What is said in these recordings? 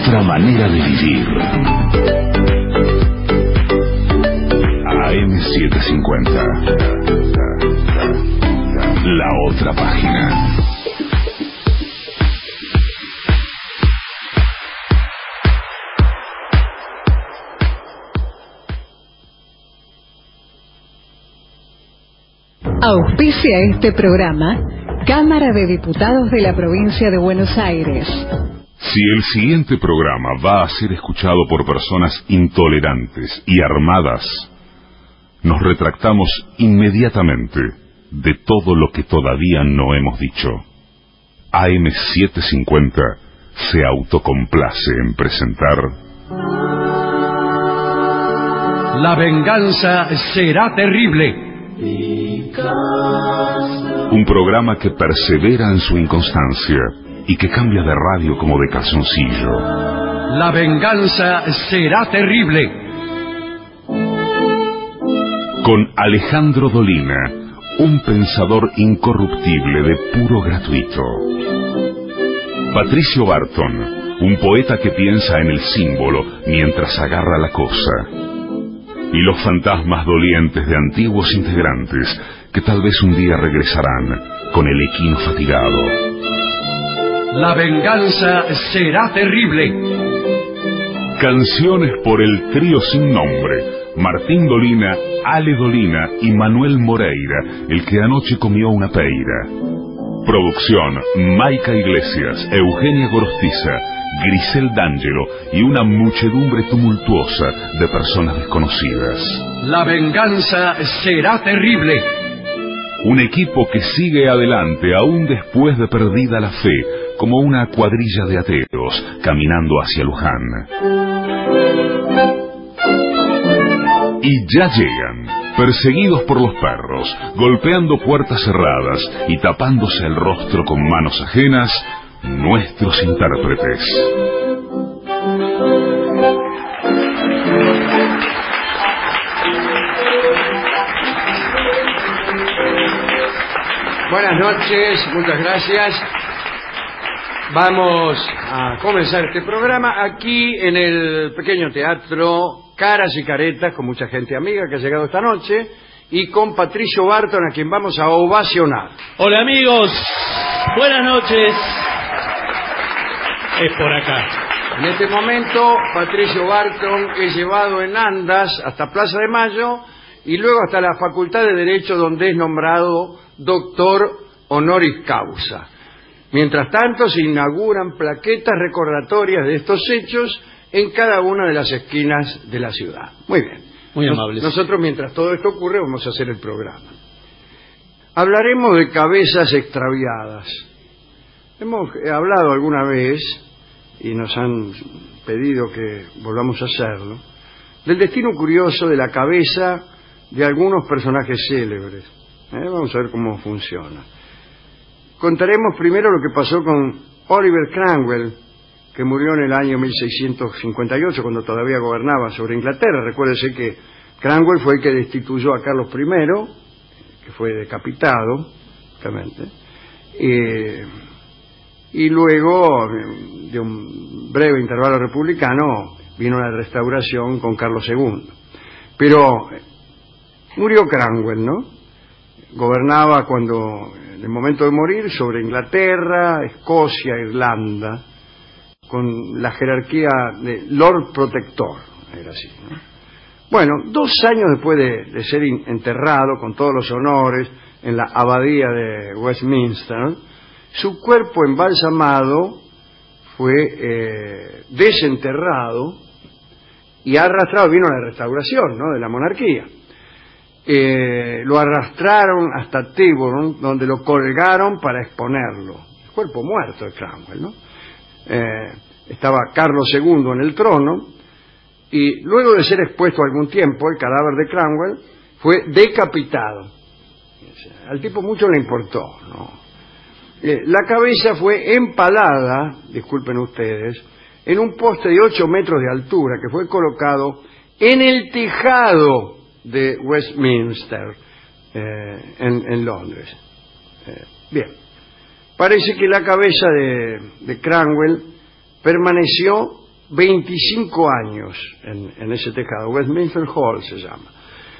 otra manera de vivir. AM750. La otra página. Auspicia este programa Cámara de Diputados de la Provincia de Buenos Aires. Si el siguiente programa va a ser escuchado por personas intolerantes y armadas, nos retractamos inmediatamente de todo lo que todavía no hemos dicho. AM750 se autocomplace en presentar La venganza será terrible. un programa que persevera en su inconstancia y que cambia de radio como de calzoncillo. La venganza será terrible. Con Alejandro Dolina, un pensador incorruptible de puro gratuito. Patricio Barton, un poeta que piensa en el símbolo mientras agarra la cosa. Y los fantasmas dolientes de antiguos integrantes que tal vez un día regresarán con el equino fatigado. La venganza será terrible. Canciones por el trío sin nombre: Martín Dolina, Ale Dolina y Manuel Moreira, el que anoche comió una peira. Producción: Maica Iglesias, Eugenia Gorostiza, Grisel D'Angelo y una muchedumbre tumultuosa de personas desconocidas. La venganza será terrible. Un equipo que sigue adelante aún después de perdida la fe, como una cuadrilla de ateos caminando hacia Luján. Y ya llegan, perseguidos por los perros, golpeando puertas cerradas y tapándose el rostro con manos ajenas, nuestros intérpretes. Buenas noches, muchas gracias. Vamos a comenzar este programa aquí en el pequeño teatro Caras y Caretas, con mucha gente amiga que ha llegado esta noche, y con Patricio Barton, a quien vamos a ovacionar. Hola amigos, buenas noches. Es por acá. En este momento, Patricio Barton es llevado en andas hasta Plaza de Mayo y luego hasta la Facultad de Derecho, donde es nombrado doctor honoris causa. Mientras tanto, se inauguran plaquetas recordatorias de estos hechos en cada una de las esquinas de la ciudad. Muy bien. Muy amables. Nosotros, mientras todo esto ocurre, vamos a hacer el programa. Hablaremos de cabezas extraviadas. Hemos hablado alguna vez, y nos han pedido que volvamos a hacerlo, del destino curioso de la cabeza de algunos personajes célebres. Vamos a ver cómo funciona. Contaremos primero lo que pasó con Oliver Cromwell, que murió en el año 1658, cuando todavía gobernaba sobre Inglaterra. Recuérdese que Cromwell fue el que destituyó a Carlos I, que fue decapitado, justamente, y luego, de un breve intervalo republicano, vino la restauración con Carlos II. Pero murió Cromwell, ¿no? Gobernaba en el momento de morir, sobre Inglaterra, Escocia, Irlanda, con la jerarquía de Lord Protector, era así, ¿no? Bueno, 2 años después de ser enterrado con todos los honores en la abadía de Westminster, su cuerpo embalsamado fue desenterrado y arrastrado. Vino la restauración, ¿no?, de la monarquía. Lo arrastraron hasta Tyburn, donde lo colgaron para exponerlo. El cuerpo muerto de Cromwell, ¿no? Estaba Carlos II en el trono, y luego de ser expuesto algún tiempo, el cadáver de Cromwell fue decapitado. Al tipo mucho le importó, ¿no? La cabeza fue empalada, disculpen ustedes, en un poste de 8 metros de altura que fue colocado en el tejado de Westminster, en Londres. Bien, parece que la cabeza de Cromwell permaneció 25 años en ese tejado. Westminster Hall se llama.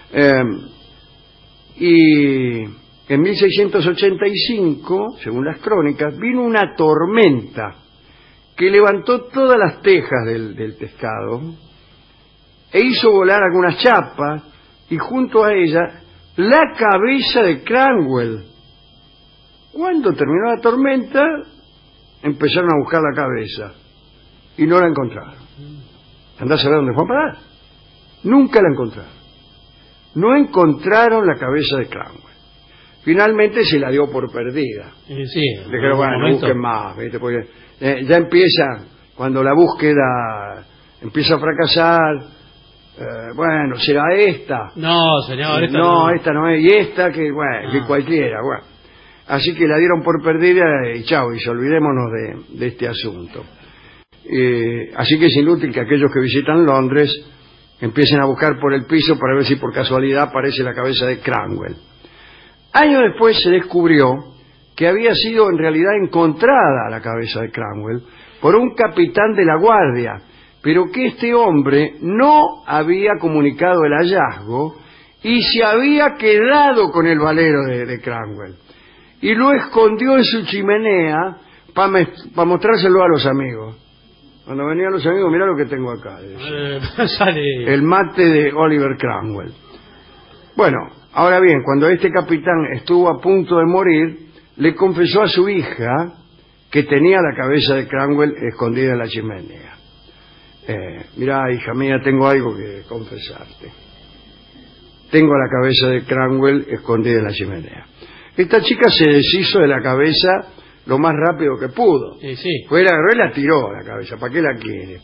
Y en 1685, según las crónicas, vino una tormenta que levantó todas las tejas del tejado e hizo volar algunas chapas y junto a ella la cabeza de Cranwell. Cuando terminó la tormenta, empezaron a buscar la cabeza y no la encontraron. Andá a saber dónde fue a parar. Nunca la encontraron. No encontraron la cabeza de Cranwell. Finalmente se la dio por perdida. Sí, dijeron, bueno, busquen más, ¿viste? Porque ya empieza, cuando la búsqueda empieza a fracasar, bueno, ¿será esta? No, señor, esta no. Esta no es, y esta que, bueno, que cualquiera, bueno. Así que la dieron por perdida y chao, y olvidémonos de este asunto. Así que es inútil que aquellos que visitan Londres empiecen a buscar por el piso para ver si por casualidad aparece la cabeza de Cranwell. Años después se descubrió que había sido en realidad encontrada la cabeza de Cranwell por un capitán de la guardia, pero que este hombre no había comunicado el hallazgo y se había quedado con el valero de Cranwell. Y lo escondió en su chimenea para mostrárselo a los amigos. Cuando venían los amigos, mirá lo que tengo acá. El mate de Oliver Cromwell. Bueno, ahora bien, cuando este capitán estuvo a punto de morir, le confesó a su hija que tenía la cabeza de Cromwell escondida en la chimenea. Mirá, hija mía, tengo algo que confesarte. Tengo la cabeza de Cromwell escondida en la chimenea. Esta chica se deshizo de la cabeza lo más rápido que pudo. Sí. Fue, la agarró y la tiró la cabeza. ¿Para qué la quiere?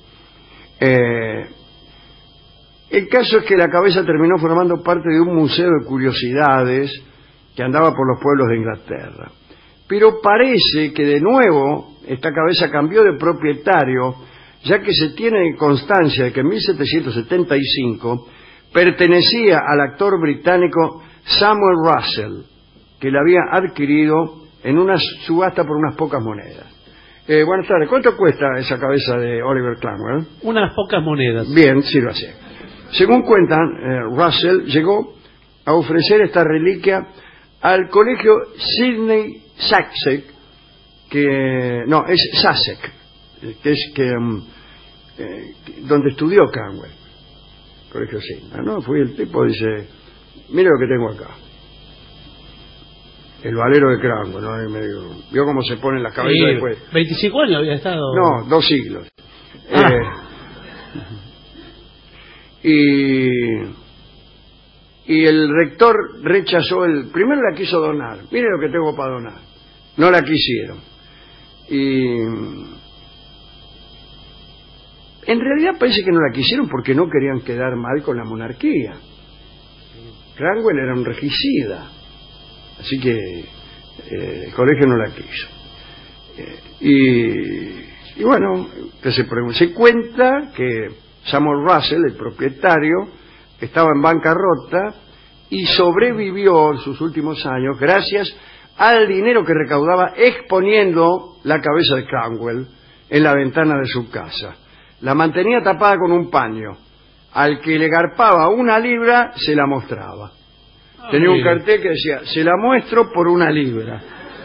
El caso es que la cabeza terminó formando parte de un museo de curiosidades que andaba por los pueblos de Inglaterra. Pero parece que de nuevo esta cabeza cambió de propietario, ya que se tiene constancia de que en 1775 pertenecía al actor británico Samuel Russell, que la había adquirido en una subasta por unas pocas monedas. Buenas tardes. ¿Cuánto cuesta esa cabeza de Oliver Cromwell? Unas pocas monedas. Bien, sírvase. Según cuentan, Russell llegó a ofrecer esta reliquia al colegio Sidney Sussex, donde estudió Cromwell. Colegio Sidney, ¿no? Fue el tipo, dice, mire lo que tengo acá. El valero de Cromwell, ¿no? Y me digo, ¿vio cómo se ponen las cabezas después? 25 años había estado. No, 2 siglos. Y el rector rechazó primero la quiso donar. Mire lo que tengo para donar. No la quisieron. Y en realidad parece que no la quisieron porque no querían quedar mal con la monarquía. Cromwell era un regicida. Así que el colegio no la quiso. Y bueno, se cuenta que Samuel Russell, el propietario, estaba en bancarrota y sobrevivió en sus últimos años gracias al dinero que recaudaba exponiendo la cabeza de Cromwell en la ventana de su casa. La mantenía tapada con un paño. Al que le garpaba 1 libra, se la mostraba. Tenía un cartel que decía, se la muestro por 1 libra.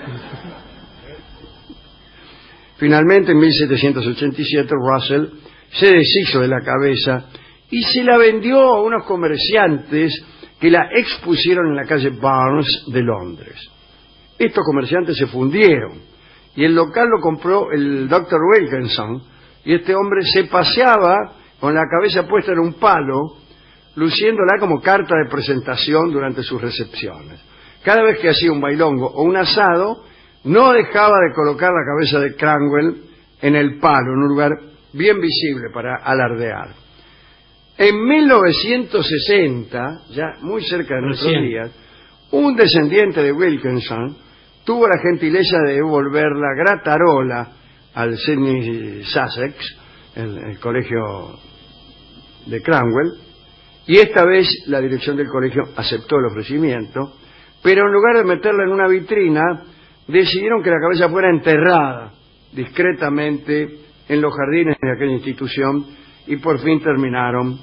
Finalmente, en 1787, Russell se deshizo de la cabeza y se la vendió a unos comerciantes que la expusieron en la calle Barnes de Londres. Estos comerciantes se fundieron y el local lo compró el Dr. Wilkinson, y este hombre se paseaba con la cabeza puesta en un palo, luciéndola como carta de presentación durante sus recepciones. Cada vez que hacía un bailongo o un asado, no dejaba de colocar la cabeza de Cromwell en el palo, en un lugar bien visible para alardear. En 1960, ya muy cerca de nuestros días, un descendiente de Wilkinson tuvo la gentileza de devolver la gratarola al Sidney Sussex, el colegio de Cromwell, y esta vez la dirección del colegio aceptó el ofrecimiento, pero en lugar de meterla en una vitrina, decidieron que la cabeza fuera enterrada discretamente en los jardines de aquella institución y por fin terminaron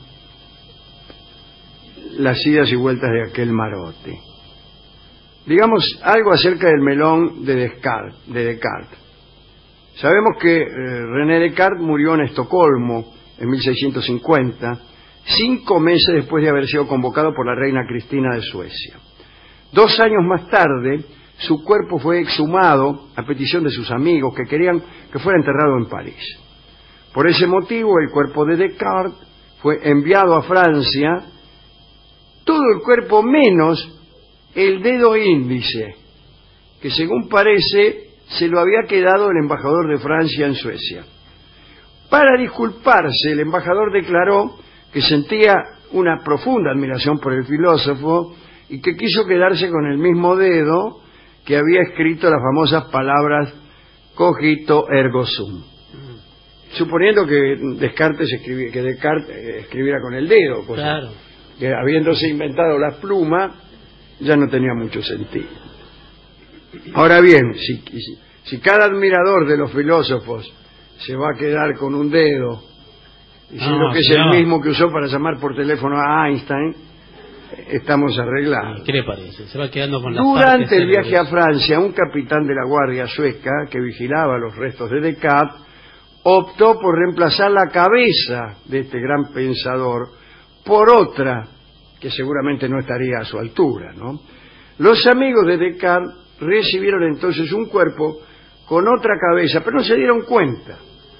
las idas y vueltas de aquel marote. Digamos algo acerca del melón de Descartes. Sabemos que René Descartes murió en Estocolmo en 1650, 5 meses después de haber sido convocado por la reina Cristina de Suecia. 2 años más tarde, su cuerpo fue exhumado a petición de sus amigos que querían que fuera enterrado en París. Por ese motivo, el cuerpo de Descartes fue enviado a Francia, todo el cuerpo menos el dedo índice, que según parece se lo había quedado el embajador de Francia en Suecia. Para disculparse, el embajador declaró que sentía una profunda admiración por el filósofo y que quiso quedarse con el mismo dedo que había escrito las famosas palabras cogito ergo sum. Suponiendo que Descartes escribiera con el dedo, cosa Claro. que habiéndose inventado las plumas ya no tenía mucho sentido. Ahora bien, si cada admirador de los filósofos se va a quedar con un dedo diciendo que es el mismo que usó para llamar por teléfono a Einstein, estamos arreglados. ¿Qué le parece? Se va quedando con la Durante el viaje a Francia, un capitán de la guardia sueca que vigilaba los restos de Descartes optó por reemplazar la cabeza de este gran pensador por otra que seguramente no estaría a su altura, ¿no? Los amigos de Descartes recibieron entonces un cuerpo con otra cabeza, pero no se dieron cuenta.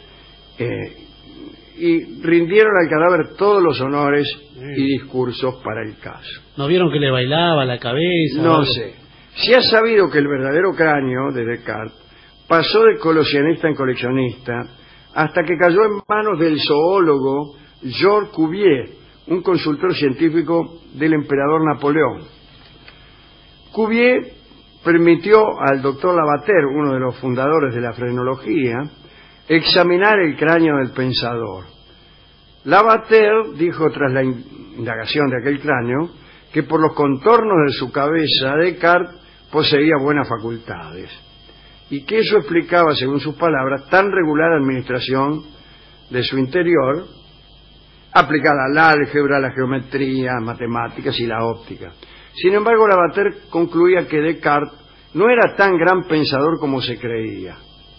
Y rindieron al cadáver todos los honores y discursos para el caso. ¿No vieron que le bailaba la cabeza? No sé. Se ha sabido que el verdadero cráneo de Descartes pasó de coleccionista en coleccionista hasta que cayó en manos del zoólogo Georges Cuvier, un consultor científico del emperador Napoleón. Cuvier permitió al doctor Lavater, uno de los fundadores de la frenología, examinar el cráneo del pensador. Lavater dijo tras la indagación de aquel cráneo que por los contornos de su cabeza Descartes poseía buenas facultades y que eso explicaba, según sus palabras, tan regular administración de su interior aplicada al álgebra, la geometría, matemáticas y la óptica. Sin embargo, Lavater concluía que Descartes no era tan gran pensador como se creía.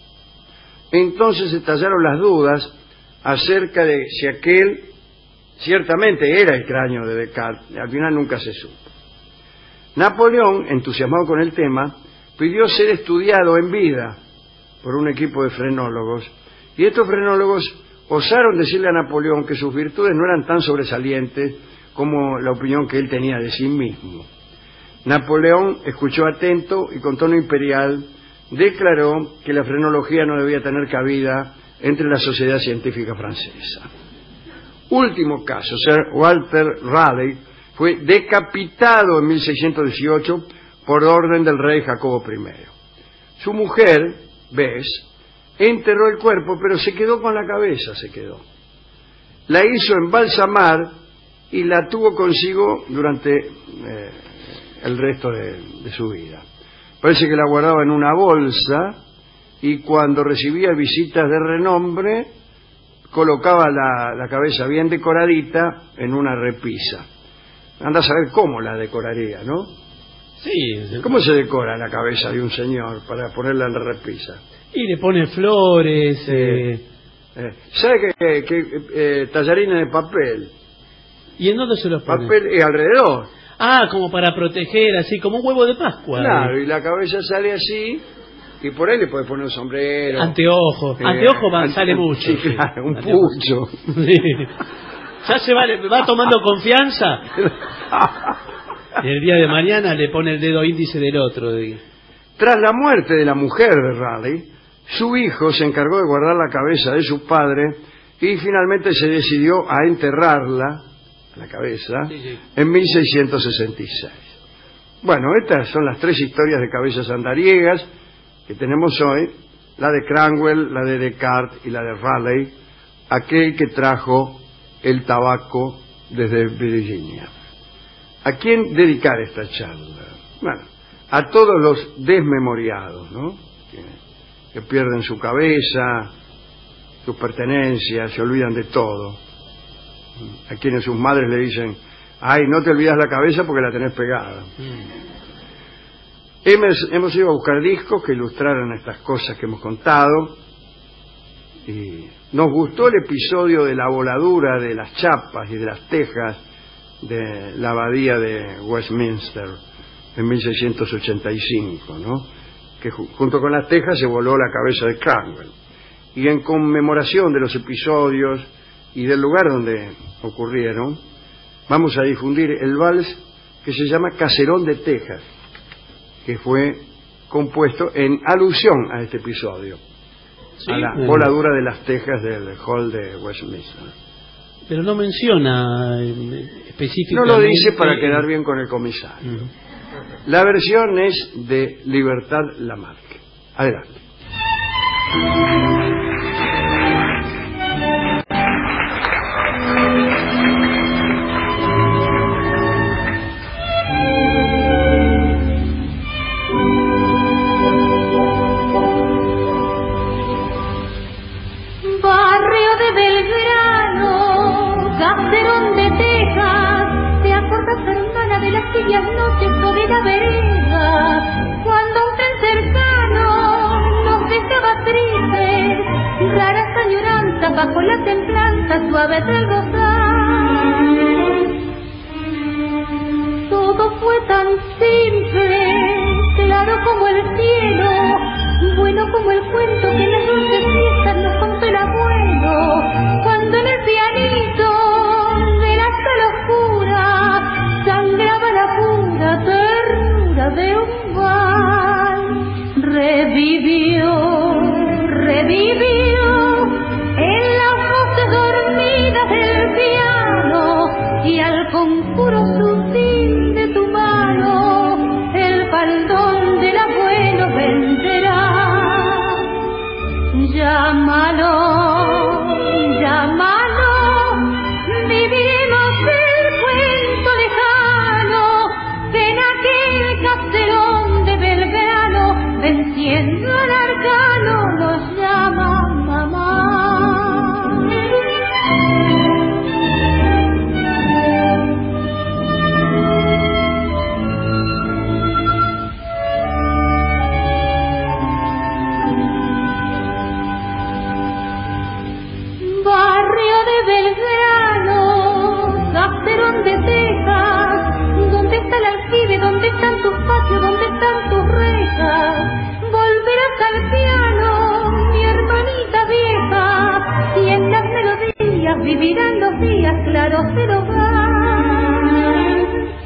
Entonces estallaron las dudas acerca de si aquel ciertamente era el cráneo de Descartes. Al final nunca se supo. Napoleón, entusiasmado con el tema, pidió ser estudiado en vida por un equipo de frenólogos, y estos frenólogos osaron decirle a Napoleón que sus virtudes no eran tan sobresalientes como la opinión que él tenía de sí mismo. Napoleón escuchó atento y con tono imperial declaró que la frenología no debía tener cabida entre la sociedad científica francesa. Último caso, Sir Walter Raleigh fue decapitado en 1618 por orden del rey Jacobo I. Su mujer, Bess, enterró el cuerpo, pero se quedó con la cabeza, la hizo embalsamar y la tuvo consigo durante el resto de su vida. Parece que la guardaba en una bolsa y cuando recibía visitas de renombre colocaba la cabeza bien decoradita en una repisa. Anda a saber cómo la decoraría, ¿no? Sí. ¿Cómo se decora la cabeza de un señor para ponerla en la repisa? Y le pone flores. ¿Sabe que tallarines de papel? ¿Y en dónde se los pone? Papel y alrededor. Ah, como para proteger, así como un huevo de Pascua. Claro, y la cabeza sale así, y por ahí le puede poner un sombrero. Anteojo. Anteojo sale mucho. Sí, claro, un pucho. Sí. Ya se va tomando confianza. Y el día de mañana le pone el dedo índice del otro. Tras la muerte de la mujer de Raleigh, su hijo se encargó de guardar la cabeza de su padre y finalmente se decidió a enterrarla, la cabeza, en 1666. Bueno, estas son las 3 historias de cabezas andariegas que tenemos hoy, la de Cranwell, la de Descartes y la de Raleigh, aquel que trajo el tabaco desde Virginia. ¿A quién dedicar esta charla? Bueno, a todos los desmemoriados, ¿no? Que pierden su cabeza, sus pertenencias, se olvidan de todo. A quienes sus madres le dicen, ay, no te olvidas la cabeza porque la tenés pegada. Hemos ido a buscar discos que ilustraran estas cosas que hemos contado, y nos gustó el episodio de la voladura de las chapas y de las tejas de la abadía de Westminster en 1685, ¿no? Que junto con las tejas se voló la cabeza de Cromwell. Y en conmemoración de los episodios y del lugar donde ocurrieron, vamos a difundir el vals que se llama Caserón de Tejas, que fue compuesto en alusión a este episodio, sí, a la voladura de las tejas del hall de Westminster. Pero no menciona específicamente. No lo dice para quedar bien con el comisario. La versión es de Libertad Lamarque. Adelante. Barrio de Belgrano, Caserón de Tejas, ¿te acuerdas, hermana, de las tibias noches sobre la vereda? Cuando un tren cercano nos dejaba tristes, raras añoranzas bajo la templanza suave del rosal. Todo fue tan simple, claro como el cielo, bueno como el cuento que en las dulces fiestas nos contó el abuelo, cuando en el pianito de la sala oscura sangraba la pura ternura de un vals. Revivió en las voces dormidas del piano, y al conjuro sutil de tu mano el faldón del abuelo vencerá. Llámalo, vivimos el cuento lejano, que en aquel caserón de Belgrano, venciendo al arcano, nos llama mamá. Barrio de Belgrano, Caserón de Tejas, ¿dónde está el aljibe? ¿Dónde están tus patios? ¿Dónde están tus rejas? Volverás al piano, mi hermanita vieja, y en las melodías vivirán los días claros del hogar.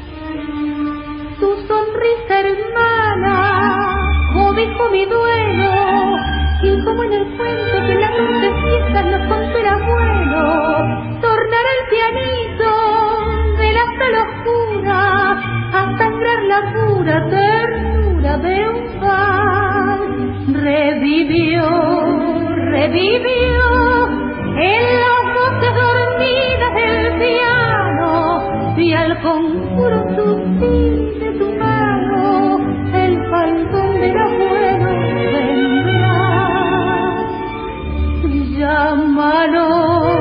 Tu sonrisa, hermana, cobijo mi duelo, y como en el cuento que en las dulces fiestas nos contó el abuelo, tornará el pianito de la sala oscura a sangrar la pura ternura de un vals. Revivió en las voces dormidas del piano, y al conjuro sutil de tu mano el faldón del abuelo vendrá. Llámalo,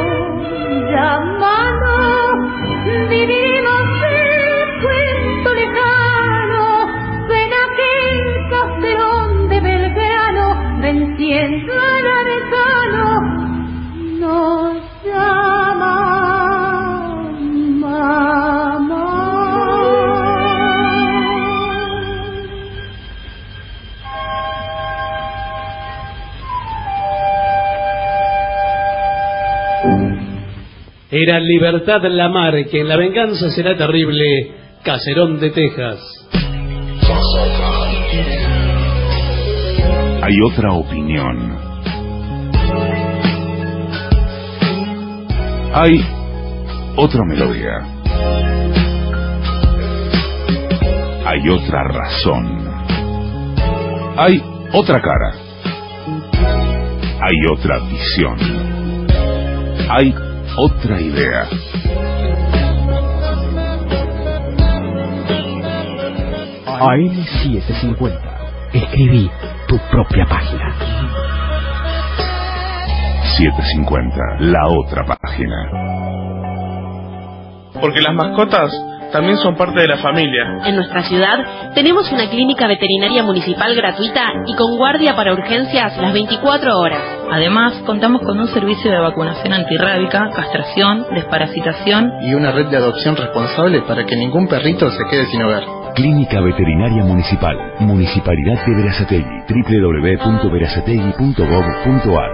vivimos el cuento lejano, en aquel caserón de Belgrano, venciendo al arcano, nos llama mamá. Era Libertad Lamarque, en La venganza será terrible, Caserón de Tejas. Hay otra opinión. Hay otra melodía. Hay otra razón. Hay otra cara. Hay otra visión. Hay otra idea. AM750. Escribí tu propia página. AM750, la otra página. Porque las mascotas también son parte de la familia. En nuestra ciudad tenemos una clínica veterinaria municipal gratuita y con guardia para urgencias las 24 horas. Además, contamos con un servicio de vacunación antirrábica, castración, desparasitación y una red de adopción responsable para que ningún perrito se quede sin hogar. Clínica Veterinaria Municipal, Municipalidad de Berazategui, www.berazategui.gov.ar.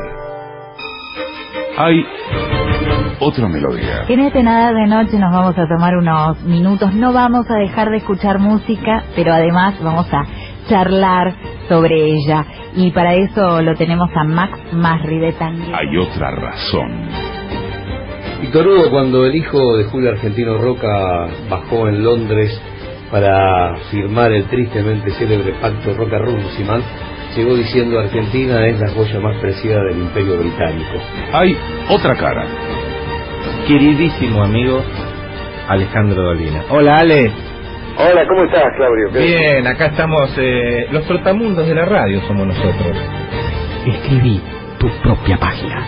Hay otra melodía. En este Nada de Noche nos vamos a tomar unos minutos, no vamos a dejar de escuchar música, pero además vamos a charlar sobre ella. Y para eso lo tenemos a Max Masri de Tanguera. Hay otra razón. Víctor Hugo, cuando el hijo de Julio Argentino Roca bajó en Londres para firmar el tristemente célebre pacto Roca-Runciman, llegó diciendo: Argentina es la joya más preciada del Imperio Británico. Hay otra cara. Queridísimo amigo Alejandro Dolina. Hola, Ale. Hola, ¿cómo estás, Claudio? Bien, acá estamos, los trotamundos de la radio somos nosotros. Escribí tu propia página.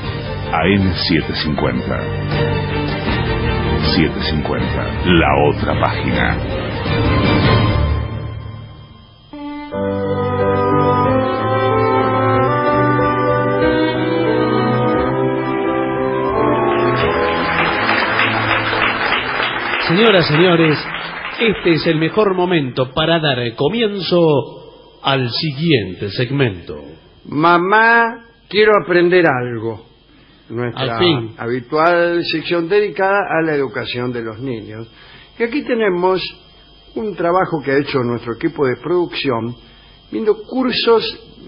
AM750. 750, la otra página. Señoras, señores, este es el mejor momento para dar comienzo al siguiente segmento. Mamá, quiero aprender algo. Nuestra habitual sección dedicada a la educación de los niños. Y aquí tenemos un trabajo que ha hecho nuestro equipo de producción, viendo cursos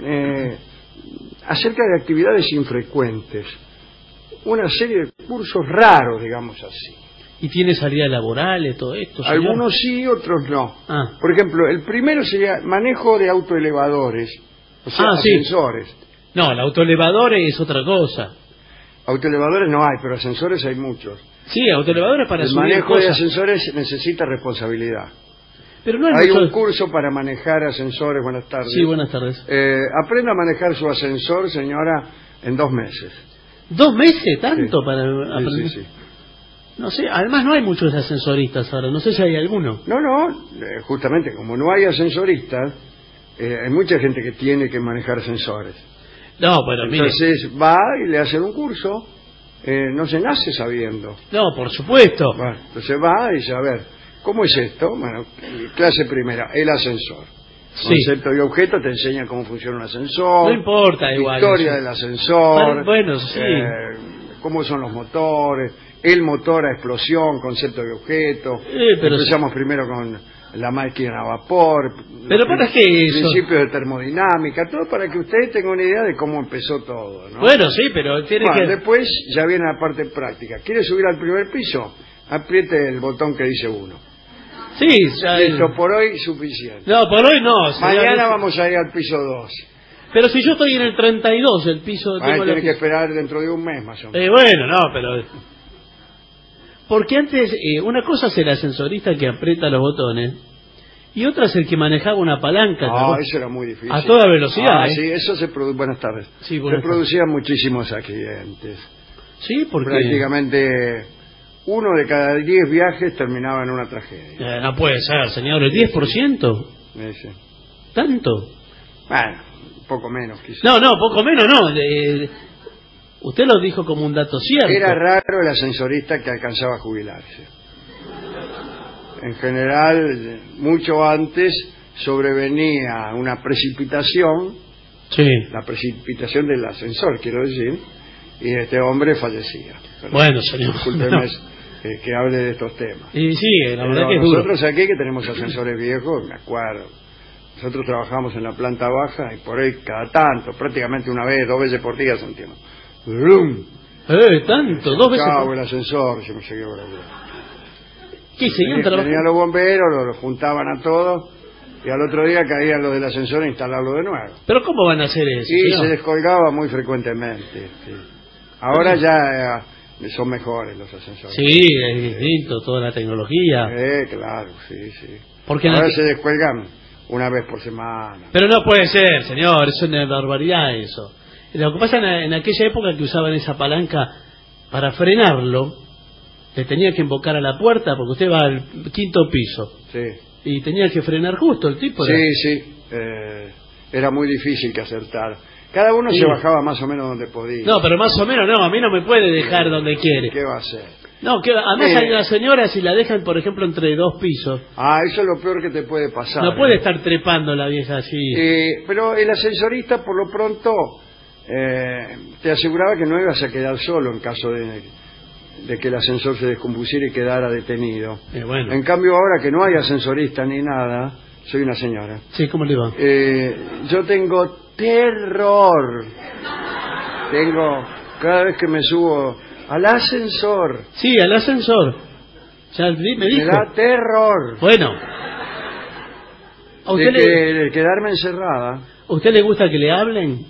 acerca de actividades infrecuentes. Una serie de cursos raros, digamos así. ¿Y tiene salida laboral y todo esto, señor? Algunos sí, otros no. Por ejemplo, el primero sería manejo de autoelevadores, o sea, ascensores. Sí. No, el autoelevador es otra cosa. Autoelevadores no hay, pero ascensores hay muchos. Sí, autoelevadores para subir subir cosas. El manejo de ascensores necesita responsabilidad. Pero no hay un curso para manejar ascensores. Buenas tardes. Sí, buenas tardes. Aprenda a manejar su ascensor, señora, en 2 meses. ¿2 meses? ¿Tanto? Sí. Para aprender? Sí. No sé, además no hay muchos ascensoristas ahora, no sé si hay alguno. No, justamente como no hay ascensoristas, hay mucha gente que tiene que manejar ascensores. No, pero entonces va y le hacen un curso, no se nace sabiendo. No, por supuesto. Bueno, entonces va y dice, a ver, ¿cómo es esto? Bueno, clase primera, el ascensor. Sí. Concepto y objeto te enseña cómo funciona un ascensor. No importa igual. Historia del ascensor. Bueno, sí. Cómo son los motores, el motor a explosión, concepto de objeto. Empezamos primero con la máquina a vapor. ¿Pero para qué eso? Principios de termodinámica, todo para que ustedes tengan una idea de cómo empezó todo, ¿no? Bueno, sí, pero tiene que... Después ya viene la parte práctica. ¿Quiere subir al primer piso? Apriete el botón que dice 1. Sí, ya... Listo, por hoy suficiente. No, por hoy no. Mañana vamos a ir al piso 2. Pero si yo estoy en el 32, el piso... Tiene que esperar dentro de un mes más o menos. Bueno, no, pero... Porque antes, una cosa es el ascensorista que aprieta los botones, y otra es el que manejaba una palanca. Eso era muy difícil. A toda velocidad. Sí, eso se produce... Buenas tardes. Sí, se producían muchísimos accidentes. Sí, porque... Prácticamente 1 de cada 10 viajes terminaba en una tragedia. No puede ser, señor, ¿el 10%? Sí. ¿Tanto? Bueno, poco menos quizás. No, poco menos no. Usted lo dijo como un dato cierto. Era raro el ascensorista que alcanzaba a jubilarse. En general, mucho antes sobrevenía una precipitación, la precipitación del ascensor, quiero decir, y este hombre fallecía. Bueno, señor. Discúlpeme que hable de estos temas. Y sí, la verdad que es duro. Nosotros aquí que tenemos ascensores viejos, me acuerdo, nosotros trabajamos en la planta baja y por ahí cada tanto, prácticamente 1 vez, 2 veces por día sentíamos. ¡Rum! Tanto, 2 veces por... el ascensor, yo me llegué por allá. ¿Qué seguían trabajando? Venían los bomberos, los juntaban a todos y al otro día caían los del ascensor a instalarlo de nuevo. ¿Pero cómo van a hacer eso? Sí, se descolgaba muy frecuentemente. Sí. Ahora ya son mejores los ascensores. Sí, es distinto, toda la tecnología. Claro, sí. Porque ahora se descuelgan 1 vez por semana. Pero no puede ser, señor, es una barbaridad eso. Lo que pasa en aquella época que usaban esa palanca para frenarlo, le tenía que invocar a la puerta porque usted va al 5º piso. Sí. Y tenía que frenar justo el tipo. Sí. Era muy difícil que acertar. Cada uno se bajaba más o menos donde podía. No, pero más o menos no, a mí no me puede dejar donde quiere. ¿Qué va a hacer? No, además hay una señora, si la dejan, por ejemplo, entre 2 pisos. Eso es lo peor que te puede pasar. No puede estar trepando la vieja así. Pero el ascensorista, por lo pronto, te aseguraba que no ibas a quedar solo en caso de que el ascensor se descompusiera y quedara detenido. Bueno. En cambio, ahora que no hay ascensorista ni nada, soy una señora. Sí, ¿cómo le va? Yo tengo terror. Cada vez que me subo al ascensor. Sí, al ascensor. Ya me dijo. Me da terror. Bueno. ¿A usted de quedarme encerrada. ¿A usted le gusta que le hablen?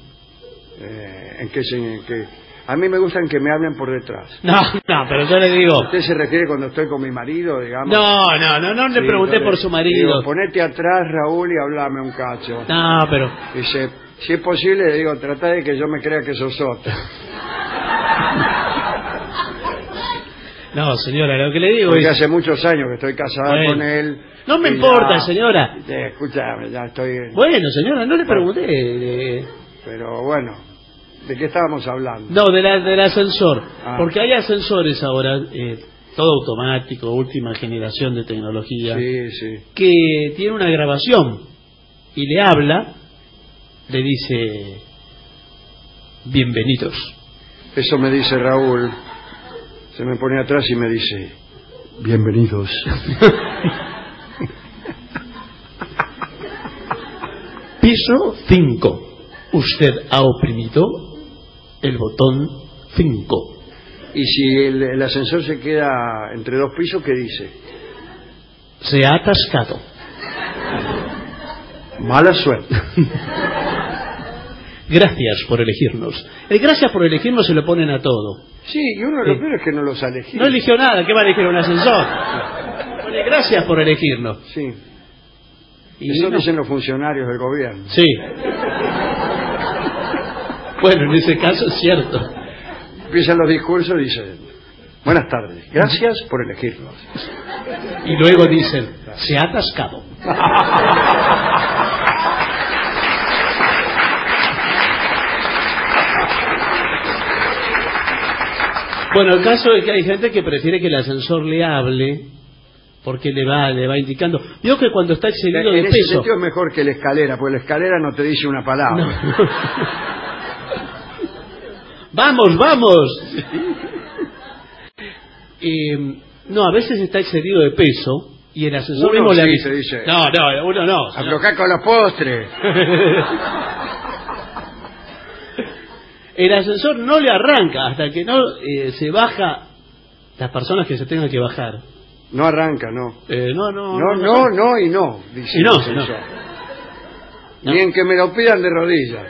A mí me gustan que me hablen por detrás. No, pero yo le digo... ¿Usted se refiere cuando estoy con mi marido, digamos? No le pregunté por su marido. Digo, ponete atrás, Raúl, y hablame un cacho. No, pero... Dice, si es posible, le digo, trata de que yo me crea que sos otro. No, señora, lo que le digo porque hace muchos años que estoy casada con él. No me importa, señora. Escúchame, ya estoy... Bueno, señora, no le pregunté. Pero bueno, ¿de qué estábamos hablando? No, del ascensor. Porque hay ascensores ahora, todo automático, última generación de tecnología. Sí. Que tiene una grabación y le habla, le dice, bienvenidos. Eso me dice Raúl. Se me pone atrás y me dice, bienvenidos. Piso 5. Usted ha oprimido el botón 5. Y si el ascensor se queda entre 2 pisos, ¿qué dice? Se ha atascado. Mala suerte. Gracias por elegirnos. El gracias por elegirnos se lo ponen a todo. Sí, y uno lo peor es que no los ha elegido. No eligió nada, ¿qué va a elegir un ascensor? Pone gracias por elegirnos. Sí. Y eso dicen los funcionarios del gobierno. Sí. Bueno, en ese caso es cierto. Empiezan los discursos y dicen, buenas tardes, gracias por elegirnos. Y luego dicen, se ha atascado. Bueno, el caso es que hay gente que prefiere que el ascensor le hable porque le va indicando. Yo que cuando está excedido de peso... En ese sentido es mejor que la escalera, porque la escalera no te dice una palabra. No. ¡Vamos! No, a veces está excedido de peso y el ascensor mismo le avisa. Dice, uno no. Aflojá con los postres. El ascensor no le arranca hasta que no se baja las personas que se tengan que bajar. No arranca, no. No, y no. Dice y no. Ni en que me lo pidan de rodillas.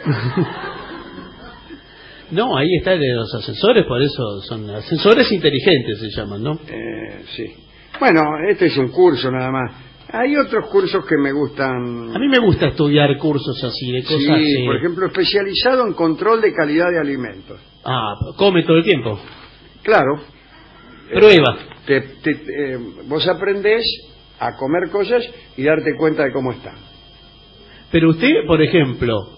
No, ahí está de los ascensores, por eso son ascensores inteligentes, se llaman, ¿no? Sí. Bueno, este es un curso nada más. Hay otros cursos que me gustan. A mí me gusta estudiar cursos así, de cosas así. Sí, por ejemplo, especializado en control de calidad de alimentos. Come todo el tiempo. Claro. Prueba. Vos aprendés a comer cosas y darte cuenta de cómo están. Pero usted, por ejemplo,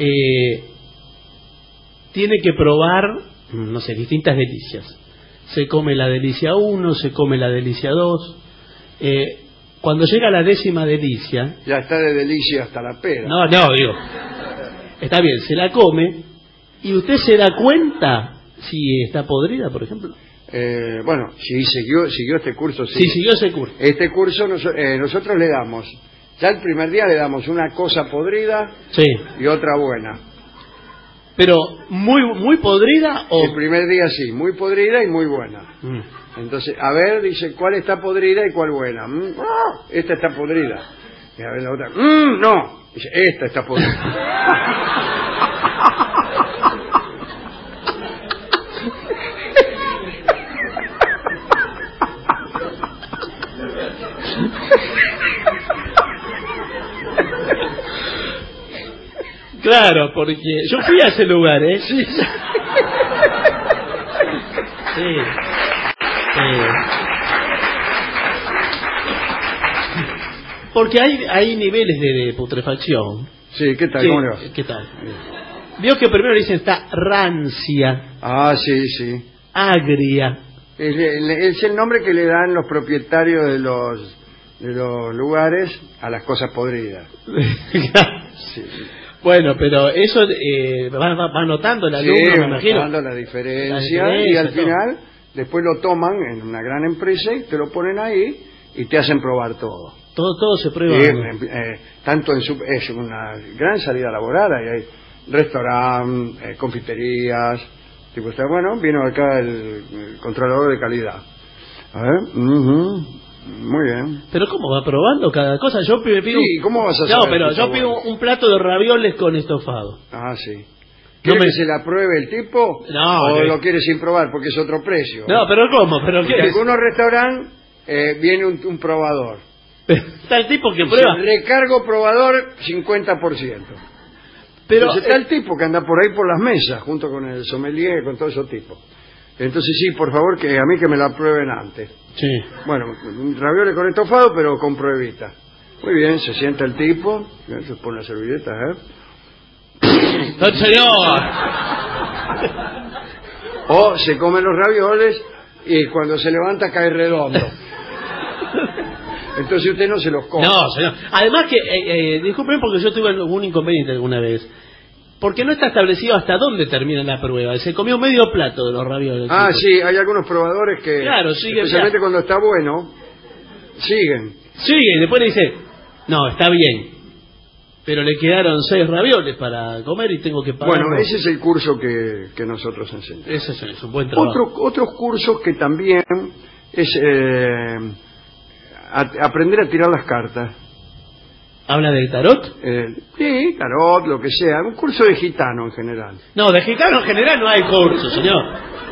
tiene que probar, no sé, distintas delicias. Se come la delicia 1, se come la delicia 2. Cuando llega la 10ª delicia... Ya está de delicia hasta la pera. No, digo... Está bien, se la come y usted se da cuenta si está podrida, por ejemplo. Bueno, si siguió este curso... Sí, siguió ese curso. Este curso nosotros le damos... Ya el primer día le damos una cosa podrida y otra buena. ¿Pero muy podrida o...? El primer día sí, muy podrida y muy buena. Entonces, a ver, dice, ¿cuál está podrida y cuál buena? Esta está podrida. Y a ver la otra, no. Dice, esta está podrida. Claro, porque yo fui a ese lugar, ¿eh? Sí. Sí. Porque hay niveles de putrefacción. Sí, ¿qué tal? ¿Cómo le va? ¿Qué tal? Vio que primero le dicen está rancia. Ah, sí, sí. Agria. Es el nombre que le dan los propietarios de los lugares a las cosas podridas. Sí. Bueno, pero eso va notando el alumno, sí, me imagino. notando la diferencia y al final después lo toman en una gran empresa y te lo ponen ahí y te hacen probar todo. Todo se prueba. Tanto es una gran salida laboral, hay restaurantes, confiterías. Tipo, está bueno, vino acá el controlador de calidad. A ver, muy bien. Pero ¿cómo va probando cada cosa? Yo pido. Sí, ¿cómo vas a saber? No, pero yo pido un plato de ravioles con estofado. Ah, sí. ¿Quiere que se la pruebe el tipo? No. ¿O lo quiere sin probar porque es otro precio? No, pero ¿cómo? ¿Pero qué? En algunos restaurantes viene un probador. Está el tipo que prueba. Recargo probador 50%. Pero entonces está el tipo que anda por ahí por las mesas junto con el sommelier, con todos esos tipos. Entonces sí, por favor, que a mí que me la prueben antes. Sí. Bueno, un ravioli con estofado, pero con pruebita. Muy bien, se sienta el tipo, se pone la servilleta, ¡No, señor! O se come los ravioles y cuando se levanta cae redondo. Entonces usted no se los come. No, señor. Además que, disculpen porque yo tuve algún inconveniente alguna vez. Porque no está establecido hasta dónde termina la prueba. Se comió medio plato de los ravioles. Ah, tipo. Sí, hay algunos probadores que, claro, siguen, especialmente cuando está bueno, siguen. Siguen, después le dice, no, está bien, pero le quedaron 6 ravioles para comer y tengo que pagar. Bueno, ese es el curso que nosotros enseñamos. Ese es un buen trabajo. Otros cursos que también es aprender a tirar las cartas. ¿Habla del tarot? Sí, tarot, lo que sea. Un curso de gitano en general. No, de gitano en general no hay curso, señor.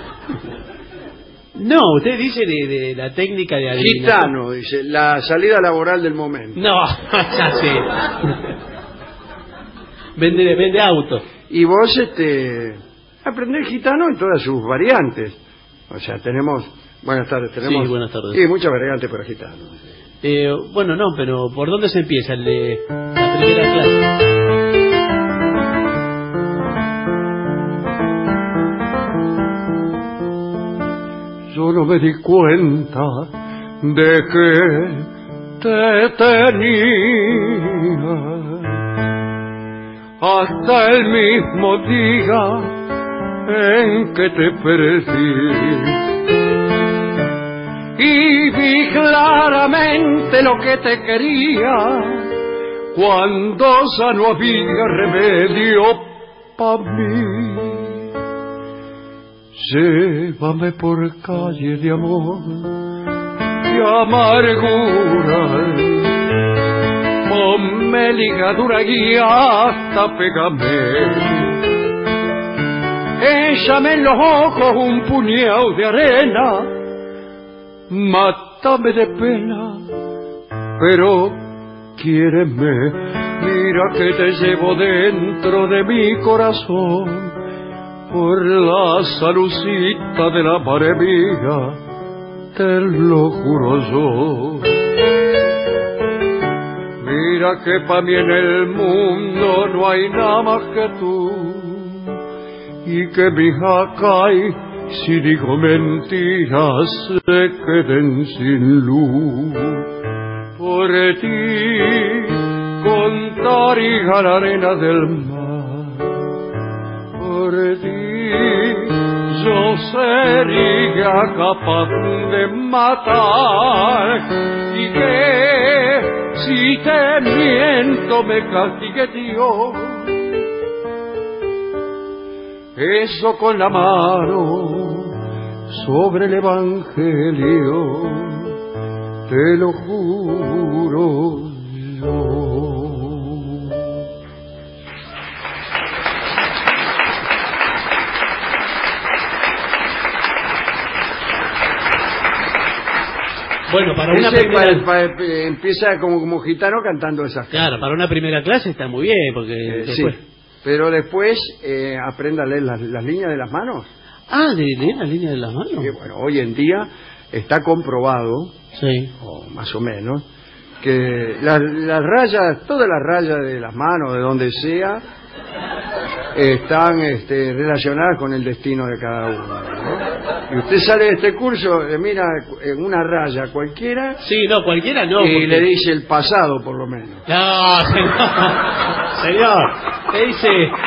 No, usted dice de la técnica de adivinación. Gitano, dice, la salida laboral del momento. No, ya sí. Vende auto. Y vos, aprender gitano en todas sus variantes. O sea, tenemos... Buenas tardes, tenemos... Sí, buenas tardes. Sí, muchas variantes para gitano. Bueno, no, pero ¿por dónde se empieza el de la primera clase? Yo no me di cuenta de que te tenía hasta el mismo día en que te perdí. Y vi claramente lo que te quería cuando ya no había remedio pa' mí. Llévame por calle de amor, de amargura, ponme ligadura y hasta pégame. Échame en los ojos un puñado de arena, mátame de pena, pero quiéreme, mira que te llevo dentro de mi corazón, por la salucita de la madre mía, te lo juro yo. Mira que pa' mí en el mundo no hay nada más que tú, y que mi jacay, si digo mentiras, se queden sin luz. Por ti contaría la arena del mar, por ti yo sería capaz de matar, y que si te miento me castigue Dios. Eso con la mano sobre el Evangelio, te lo juro yo. Bueno, para una primera... empieza como gitano cantando esas cosas. Claro, para una primera clase está muy bien, porque después... Sí. Pero después aprenda a leer las líneas de las manos. Ah, ¿de leer las líneas de las manos? Sí, bueno, hoy en día está comprobado, sí, o más o menos, que las rayas, todas las rayas de las manos, de donde sea, están relacionadas con el destino de cada uno, ¿no? Y usted sale de este curso, mira una raya cualquiera. Sí, no, cualquiera no. Y porque... le dice el pasado, por lo menos. No, señor, le dice...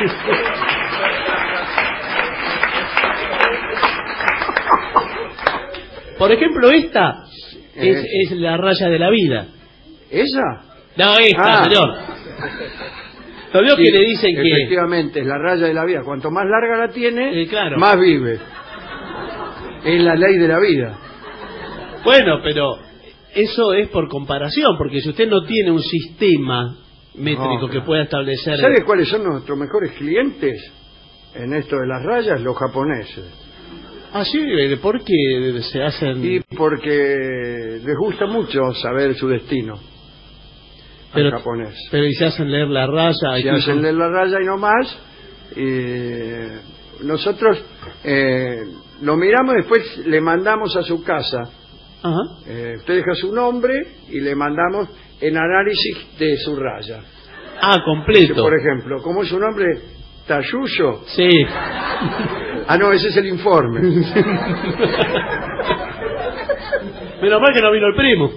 Por ejemplo, esta es la raya de la vida. ¿Esa? No, esta, señor. ¿No vio que le dicen que...? Efectivamente, es la raya de la vida. Cuanto más larga la tiene, claro, más vive. Es la ley de la vida. Bueno, pero eso es por comparación, porque si usted no tiene un sistema métrico que pueda establecer... ¿Sabe cuáles son nuestros mejores clientes en esto de las rayas? Los japoneses. Ah, sí, ¿por qué se hacen...? Y porque les gusta mucho saber su destino. Pero, japonés. Pero y se hacen leer la raya. Se hacen leer la raya y no más. Nosotros lo miramos y después le mandamos a su casa. Ajá. Usted deja su nombre y le mandamos el análisis de su raya. Ah, completo. Por ejemplo, ¿cómo es su nombre? ¿Tayuyo? Sí. Ah, no, ese es el informe. Menos mal que no vino el primo.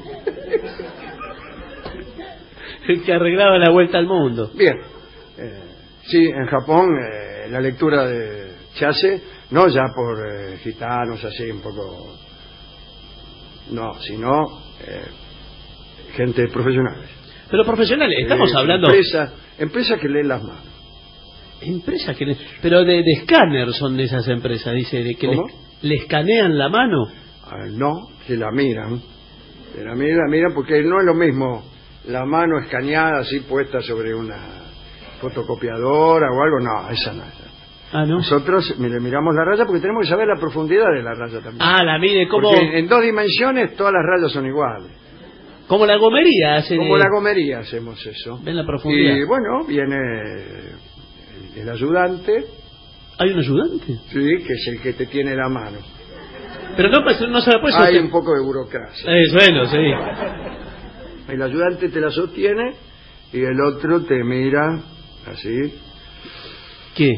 El que arreglaba la vuelta al mundo. Bien. Sí, en Japón la lectura se hace, no ya por gitanos así un poco... No, sino gente profesional. Pero profesionales, estamos hablando... Empresas que leen las manos. Empresas que... Pero de escáner son esas empresas, dice, de que le escanean la mano. No, que la miran. Que la miran porque no es lo mismo la mano escaneada así puesta sobre una fotocopiadora o algo. No, esa no. Ah, ¿no? Nosotros miramos la raya porque tenemos que saber la profundidad de la raya también. Ah, la mide como... Porque en 2 dimensiones todas las rayas son iguales. Como la gomería hace... Como la gomería hacemos eso. Ven la profundidad. Y bueno, viene el ayudante. ¿Hay un ayudante? Sí, que es el que te tiene la mano. Pero no se la puede... Hay un poco de burocracia. Bueno, sí. El ayudante te la sostiene y el otro te mira así. ¿Qué?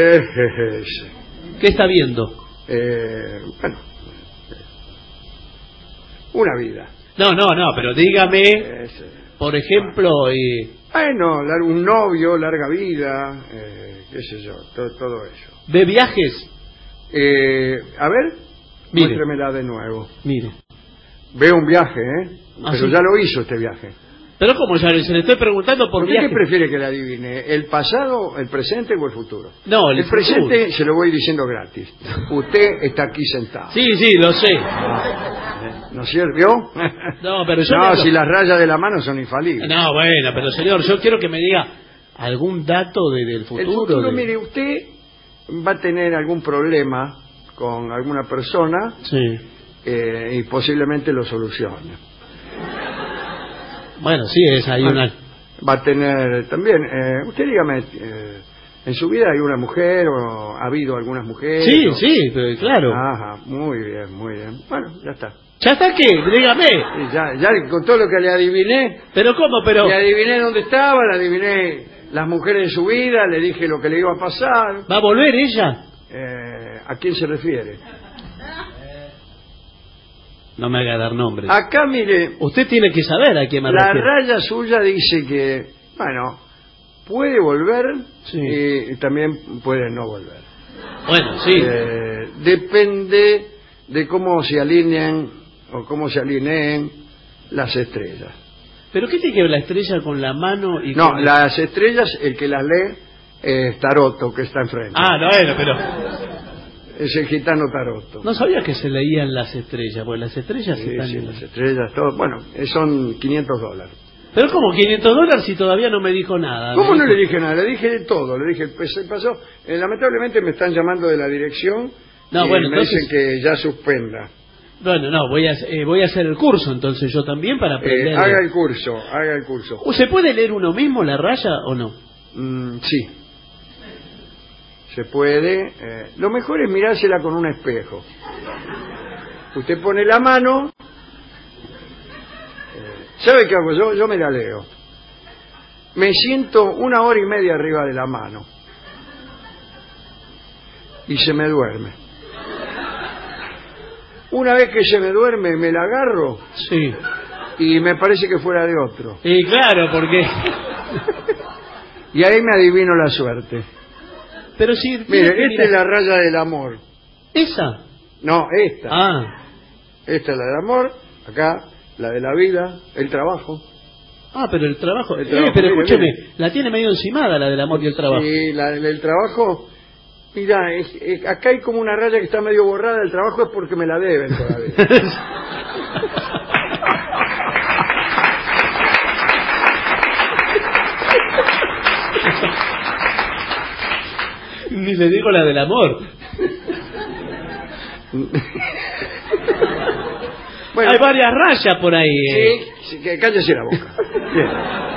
¿Qué está viendo? Bueno, una vida. No, pero dígame, por ejemplo... Bueno, un novio, larga vida, qué sé yo, todo eso. ¿De viajes? A ver, mire. Muéstremela de nuevo. Mire. Veo un viaje, pero ¿sí? ya lo hizo este viaje. Pero como ya se le estoy preguntando por viaje. ¿Qué prefiere que le adivine? ¿El pasado, el presente o el futuro? No, el presente se lo voy diciendo gratis. Usted está aquí sentado. Sí, lo sé. ¿No es cierto? ¿Vio? No, pero yo... No, si las rayas de la mano son infalibles. No, bueno, pero señor, yo quiero que me diga algún dato del futuro. El futuro, mire, usted va a tener algún problema con alguna persona. Sí. Y posiblemente lo solucione. Bueno, sí, hay una... Va a tener también... usted dígame, ¿en su vida hay una mujer o ha habido algunas mujeres? Sí, claro. Ajá, muy bien. Bueno, ya está. ¿Ya está qué? Dígame. Ya con todo lo que le adiviné. ¿Pero cómo? Le adiviné dónde estaba, le adiviné las mujeres de su vida, le dije lo que le iba a pasar. ¿Va a volver ella? ¿A quién se refiere? No me haga dar nombres. Acá, mire... Usted tiene que saber a quién me refiero. La raya suya dice que, bueno, puede volver y también puede no volver. Bueno, sí. Depende de cómo se alineen o cómo se alineen las estrellas. ¿Pero qué tiene que ver la estrella con la mano y No, con... las estrellas, el que las lee es Taroto, que está enfrente. Ah, no, bueno, pero... Es el gitano Taroto. No sabía que se leían las estrellas, porque las estrellas están... Sí, las estrellas, todo. Bueno, son $500. ¿Pero cómo $500 si todavía no me dijo nada? ¿Cómo no le dije nada? Le dije de todo. Le dije, pues se pasó. Lamentablemente me están llamando de la dirección y me dicen que ya suspenda. Bueno, no, voy a hacer el curso entonces yo también para aprender. Haga el curso. ¿Se puede leer uno mismo la raya o no? Sí. se puede. Lo mejor es mirársela con un espejo. Usted pone la mano. ¿Sabe qué hago yo? Yo me la leo. Me siento 1 hora y media arriba de la mano. Y se me duerme. Una vez que se me duerme, me la agarro. Sí. Y me parece que fuera de otro. Y claro, porque... Y ahí me adivino la suerte. Pero sí... Mire, esta es la raya del amor. ¿Esa? No, esta. Ah. Esta es la del amor. Acá, la de la vida, el trabajo. Ah, pero el trabajo... trabajo, pero mire, escúcheme, mire. La tiene medio encimada la del amor y el trabajo. Sí, la del trabajo... Mira, acá hay como una raya que está medio borrada. El trabajo es porque me la deben todavía. Ni le digo la del amor. Bueno, hay varias rayas por ahí. Sí, que cállese la boca. Bien.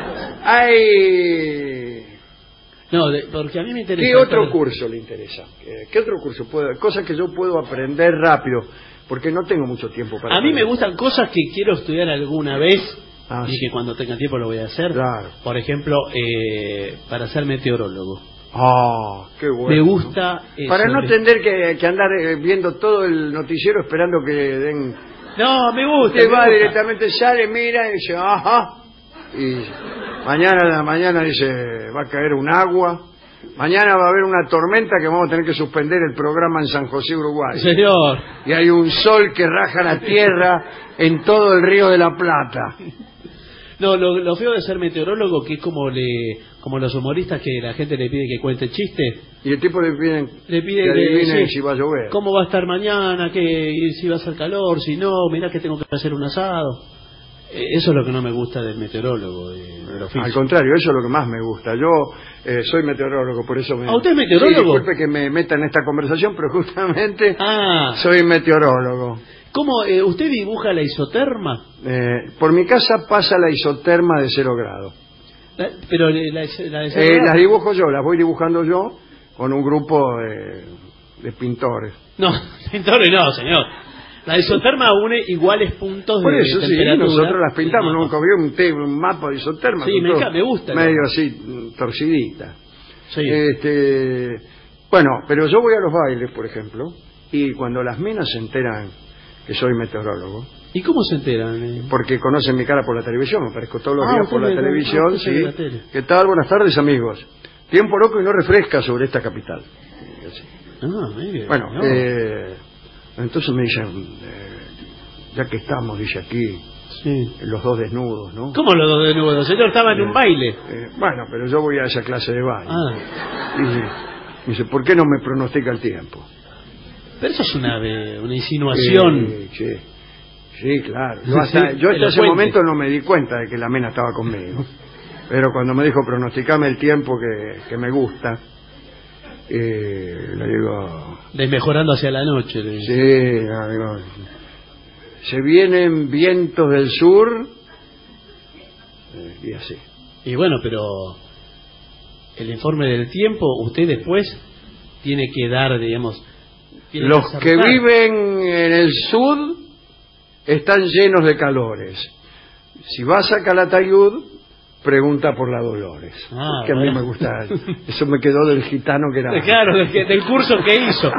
Hay... No, porque a mí me interesa... ¿Qué otro curso le interesa? ¿Qué otro curso puedo? Cosas que yo puedo aprender rápido, porque no tengo mucho tiempo para... A mí me gustan cosas que quiero estudiar alguna vez y sí. que cuando tenga tiempo lo voy a hacer. Claro. Por ejemplo, para ser meteorólogo. Ah, qué bueno. Me gusta... para no tener que andar viendo todo el noticiero esperando que den... No, me gusta. Usted va directamente, sale, mira y dice, ajá. Y mañana dice, va a caer un agua. Mañana va a haber una tormenta que vamos a tener que suspender el programa en San José, Uruguay. Señor. Y hay un sol que raja la tierra en todo el Río de la Plata. No, lo feo de ser meteorólogo, que es como los humoristas que la gente le pide que cuente chistes. Y el tipo le pide que adivine si va a llover. ¿Cómo va a estar mañana? Si va a hacer calor, si no, mirá que tengo que hacer un asado. Eso es lo que no me gusta del meteorólogo. Al contrario, eso es lo que más me gusta. Yo soy meteorólogo, por eso me... ¿A usted es meteorólogo? Sí, disculpe que me meta en esta conversación, pero justamente soy meteorólogo. ¿Cómo? ¿Usted dibuja la isoterma? Por mi casa pasa la isoterma de 0 grados. Pero la de 0 grados... Las dibujo yo, las voy dibujando yo con un grupo de pintores. No, pintores no, señor. La isoterma une iguales puntos por de eso, temperatura. Sí, nosotros las pintamos. Nunca vi un mapa de isoterma. Sí, me gusta. Medio así, torcidita. Sí. Bueno, pero yo voy a los bailes, por ejemplo, y cuando las minas se enteran que soy meteorólogo... ¿Y cómo se enteran? Porque conocen mi cara por la televisión, me aparezco todos los días por la televisión. Sí. La tele. ¿Qué tal? Buenas tardes, amigos. Tiempo loco y no refresca sobre esta capital. Muy bien. Bueno, entonces me dicen, ya que estamos, dice aquí, los dos desnudos, ¿no? ¿Cómo los dos desnudos? Señor, estaba en un baile. Bueno, pero yo voy a esa clase de baile. Y dice, ¿por qué no me pronostica el tiempo? Pero eso es una insinuación. Sí, claro. Yo hasta ese momento no me di cuenta de que la mena estaba conmigo. Pero cuando me dijo, pronosticame el tiempo que me gusta, le digo... Desmejorando hacia la noche. Sí, digo, se vienen vientos del sur, y así. Y bueno, pero el informe del tiempo, usted después tiene que dar, digamos... Los que viven en el sur están llenos de calores. Si vas a Calatayud, pregunta por la Dolores. Que a mí me gusta. Eso me quedó del gitano que era. Claro, del curso que hizo.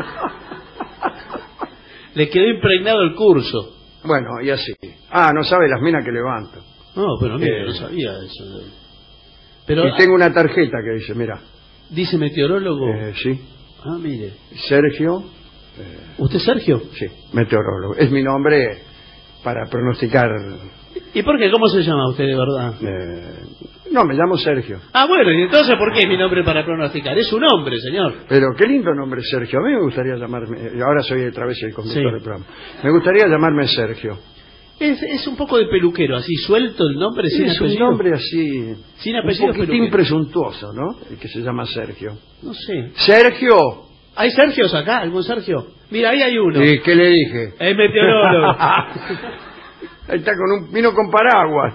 Le quedó impregnado el curso. Bueno, y así. No sabe las minas que levanto. No, pero mira, no sabía eso. Pero, y tengo una tarjeta que dice, mira. ¿Dice meteorólogo? Sí. Mire. Sergio. ¿Usted Sergio? Sí, meteorólogo. Es mi nombre para pronosticar. ¿Y por qué? ¿Cómo se llama usted de verdad? No, me llamo Sergio. Bueno, ¿y entonces por qué es mi nombre para pronosticar? Es su nombre, señor. Pero qué lindo nombre, Sergio. A mí me gustaría llamarme... Ahora soy otra vez el conductor del programa. Me gustaría llamarme Sergio. Es un poco de peluquero, así suelto el nombre sin apellido. Es un nombre así... Sin apellido, un poquitín presuntuoso, ¿no? El que se llama Sergio. No sé. ¡Sergio! ¿Hay Sergios acá? ¿Algún Sergio? Mira, ahí hay uno. ¿Y qué le dije? Es meteorólogo. Ahí está vino con paraguas.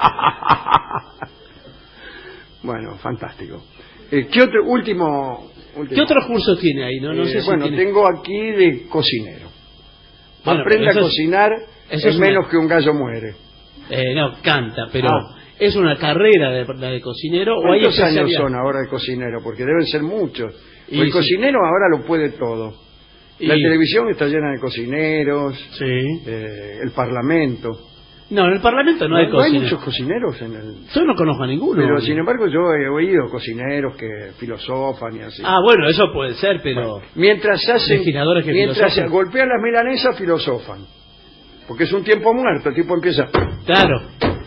Bueno, fantástico. ¿Qué otro último ¿Qué otros cursos tiene ahí? No sé si bueno, tiene... tengo aquí de cocinero. Bueno, aprende a cocinar eso es menos que un gallo muere. No, canta, pero ¿es una carrera de cocinero o hay ¿Cuántos años especialidad? son ahora de cocinero? Porque deben ser muchos. Y el cocinero ahora lo puede todo. La televisión está llena de cocineros, el Parlamento. No, en el Parlamento no hay cocineros. No hay muchos cocineros en el... Yo no conozco a ninguno. Pero sin embargo yo he oído cocineros que filosofan y así. Ah, bueno, eso puede ser, pero... Bueno, mientras filosofan. golpean las milanesas, filosofan. Porque es un tiempo muerto, el tipo empieza... Claro.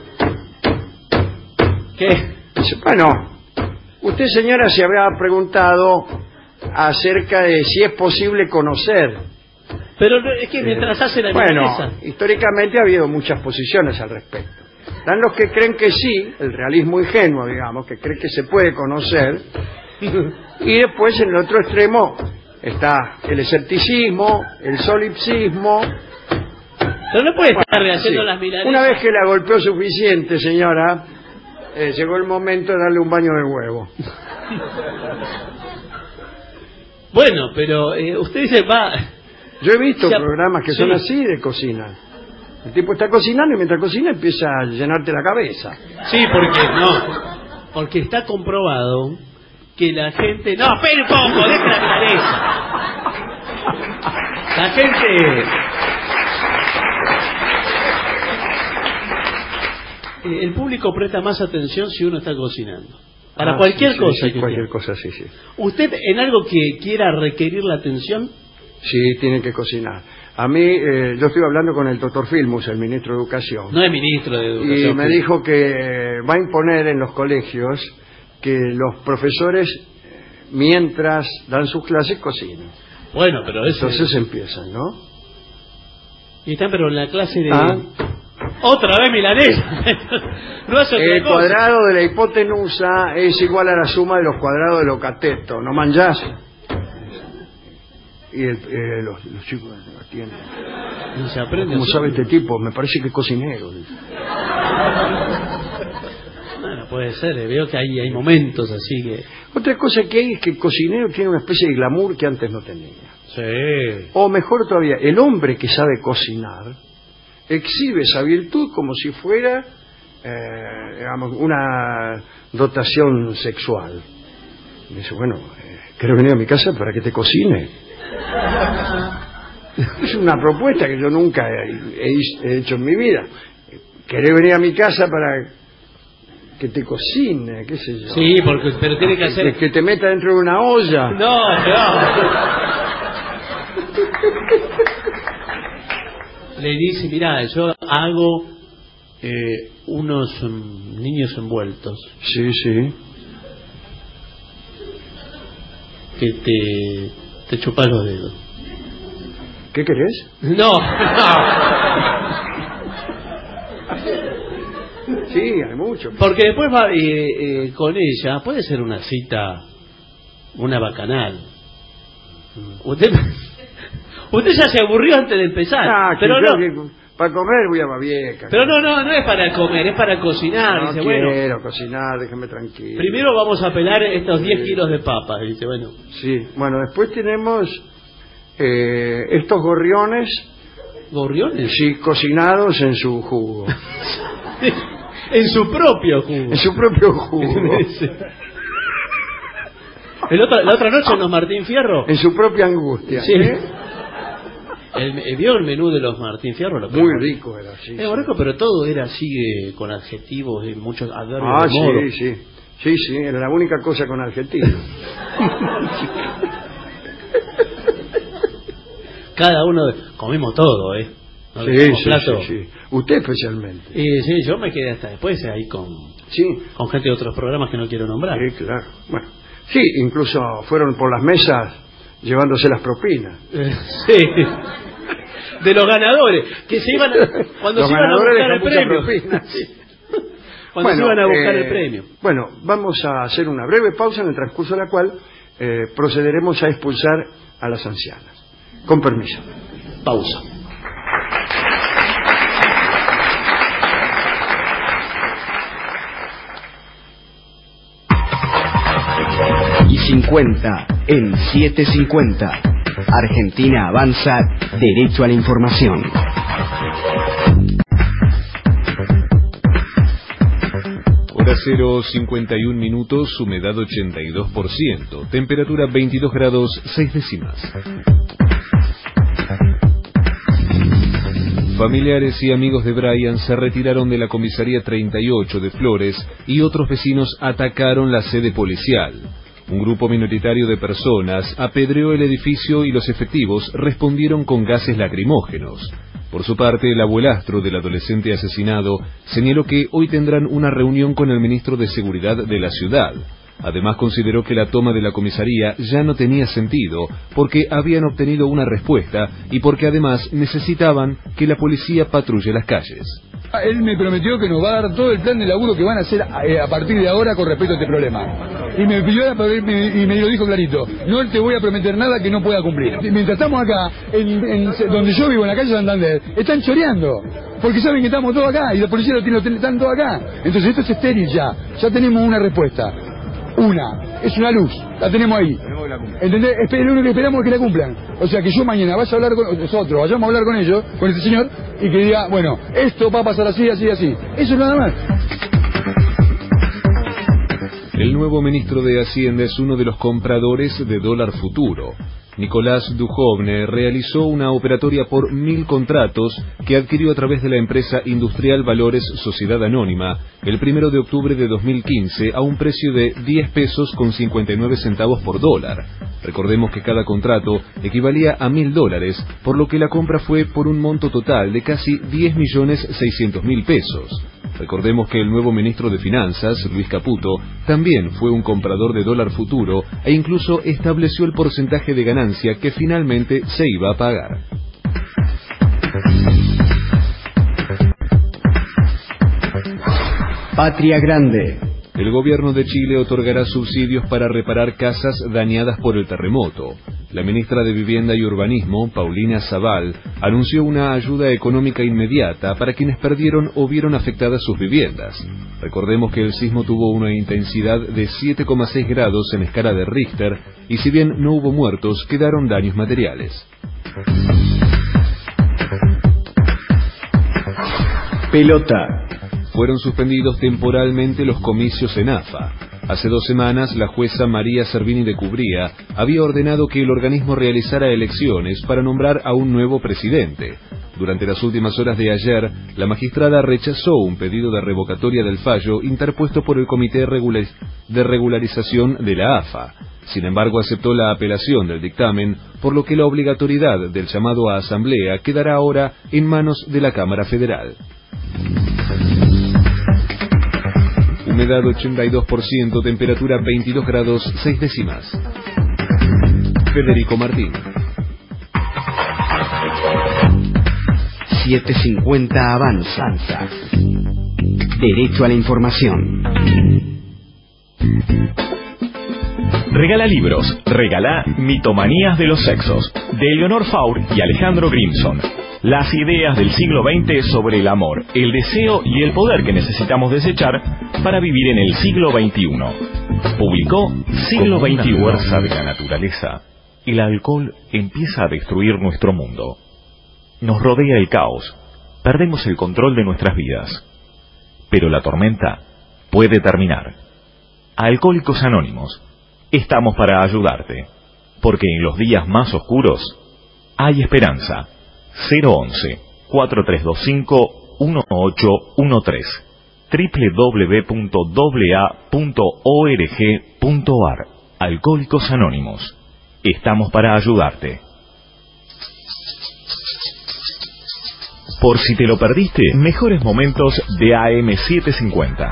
¿Qué? Bueno, usted, señora, se habrá preguntado acerca de si es posible conocer... Pero es que mientras hace la milanesa... Bueno, históricamente ha habido muchas posiciones al respecto. Están los que creen que sí, el realismo ingenuo, digamos, que cree que se puede conocer, y después en el otro extremo está el escepticismo, el solipsismo. Pero no puede estar rehaciendo las milanesas. Una vez que la golpeó suficiente, señora, llegó el momento de darle un baño de huevo. Bueno, pero usted dice, va... Yo he visto programas que son así de cocina. El tipo está cocinando y mientras cocina empieza a llenarte la cabeza. Sí, porque está comprobado que la gente... No, espere un poco, deje la milanesa. La gente... el público presta más atención si uno está cocinando. Para cualquier cosa. Sí, cualquier cosa, sí. ¿Usted en algo que quiera requerir la atención? Sí, tiene que cocinar. A mí, yo estoy hablando con el doctor Filmus, el ministro de Educación. No es ministro de Educación. Y me dijo que va a imponer en los colegios que los profesores, mientras dan sus clases, cocinen. Bueno, pero eso... Entonces empiezan, ¿no? Y están, pero en la clase de... Otra vez milanesa. No hace otra el cosa. Cuadrado de la hipotenusa es igual a la suma de los cuadrados de los catetos. ¿No manjás? Y los chicos atienden. Y se aprende. ¿Cómo sabe este tipo? Me parece que es cocinero. Bueno, puede ser. Veo que hay momentos así que... Otra cosa que hay es que el cocinero tiene una especie de glamour que antes no tenía. Sí. O mejor todavía, el hombre que sabe cocinar exhibe esa virtud como si fuera, digamos, una dotación sexual. Y dice, bueno, ¿quieres venir a mi casa para que te cocine? Es una propuesta que yo nunca he hecho en mi vida. ¿Querés venir a mi casa para que te cocine? ¿Qué sé yo? Sí, pero tiene que hacer... Que te meta dentro de una olla. No. Le dice, mirá, yo hago unos niños envueltos. Sí. Que te chupas los dedos. ¿Qué querés? No. Sí, hay mucho. Porque después va con ella, puede ser una cita, una bacanal. Usted ya se aburrió antes de empezar. Pero no. Para comer voy a Babieca. Pero no es para comer, es para cocinar. No dice, quiero cocinar, déjame tranquilo. Primero vamos a pelar estos 10 kilos de papas, dice, bueno. Sí, bueno, después tenemos estos gorriones. ¿Gorriones? Sí, cocinados en su jugo. En su propio jugo. En su propio jugo. La otra noche en los Martín Fierro. En su propia angustia. Sí. ¿Vio el menú de los Martín Fierro? Muy rico era, sí. Muy rico, pero todo era así con adjetivos y muchos adverbios de modo. Sí, era la única cosa con adjetivos. Cada uno comimos todo, ¿no? Sí. Usted especialmente. Sí, yo me quedé hasta después ahí con gente de otros programas que no quiero nombrar. Sí, claro. Bueno, sí, incluso fueron por las mesas llevándose las propinas. Sí. De los ganadores, que se iban cuando se iban a buscar el premio. Cuando se iban a buscar el premio. Bueno, vamos a hacer una breve pausa en el transcurso de la cual procederemos a expulsar a las ancianas. Con permiso. Pausa. Y 750 en 750. Argentina avanza, derecho a la información. Hora 0, 51 minutos, humedad 82%, temperatura 22 grados 6 décimas. Familiares y amigos de Brian se retiraron de la comisaría 38 de Flores y otros vecinos atacaron la sede policial. Un grupo minoritario de personas apedreó el edificio y los efectivos respondieron con gases lacrimógenos. Por su parte, el abuelastro del adolescente asesinado señaló que hoy tendrán una reunión con el ministro de Seguridad de la ciudad. Además, consideró que la toma de la comisaría ya no tenía sentido porque habían obtenido una respuesta y porque además necesitaban que la policía patrulle las calles. Él me prometió que nos va a dar todo el plan de laburo que van a hacer a partir de ahora con respecto a este problema. Y me pidió y me lo dijo clarito, no te voy a prometer nada que no pueda cumplir. Mientras estamos acá, donde yo vivo, en la calle Santander, están choreando. Porque saben que estamos todos acá y la policía están todos acá. Entonces esto es estéril ya. Ya tenemos una respuesta. Es una luz, la tenemos ahí. ¿Entendés? Lo único que esperamos es que la cumplan. O sea, que yo mañana vaya a hablar con nosotros, vayamos a hablar con ellos, con este señor, y que diga, bueno, esto va a pasar así, así, así. Eso es nada más. El nuevo ministro de Hacienda es uno de los compradores de dólar futuro. Nicolás Dujovne realizó una operatoria por 1.000 contratos que adquirió a través de la empresa industrial Valores Sociedad Anónima el 1 de octubre de 2015 a un precio de 10 pesos con 59 centavos por dólar. Recordemos que cada contrato equivalía a $1.000, por lo que la compra fue por un monto total de casi 10.600.000 pesos. Recordemos que el nuevo ministro de Finanzas, Luis Caputo, también fue un comprador de dólar futuro e incluso estableció el porcentaje de ganancia que finalmente se iba a pagar. Patria Grande. El gobierno de Chile otorgará subsidios para reparar casas dañadas por el terremoto. La ministra de Vivienda y Urbanismo, Paulina Zabal, anunció una ayuda económica inmediata para quienes perdieron o vieron afectadas sus viviendas. Recordemos que el sismo tuvo una intensidad de 7,6 grados en escala de Richter y si bien no hubo muertos, quedaron daños materiales. Pelota. Fueron suspendidos temporalmente los comicios en AFA. Hace 2 semanas, la jueza María Servini de Cubría había ordenado que el organismo realizara elecciones para nombrar a un nuevo presidente. Durante las últimas horas de ayer, la magistrada rechazó un pedido de revocatoria del fallo interpuesto por el Comité de Regularización de la AFA. Sin embargo, aceptó la apelación del dictamen, por lo que la obligatoriedad del llamado a asamblea quedará ahora en manos de la Cámara Federal. Humedad 82%, temperatura 22 grados 6 décimas. Federico Martín. 750 avanza. Derecho a la información. Regala libros, regala Mitomanías de los sexos, de Eleonor Faur y Alejandro Grimson. Las ideas del siglo XX sobre el amor, el deseo y el poder que necesitamos desechar para vivir en el siglo XXI. Publicó Siglo XXI. Como una fuerza de la naturaleza, el alcohol empieza a destruir nuestro mundo. Nos rodea el caos, perdemos el control de nuestras vidas. Pero la tormenta puede terminar. Alcohólicos Anónimos, estamos para ayudarte, porque en los días más oscuros hay esperanza. 011-4325-1813 www.aa.org.ar. Alcohólicos Anónimos, estamos para ayudarte. Por si te lo perdiste, mejores momentos de AM750.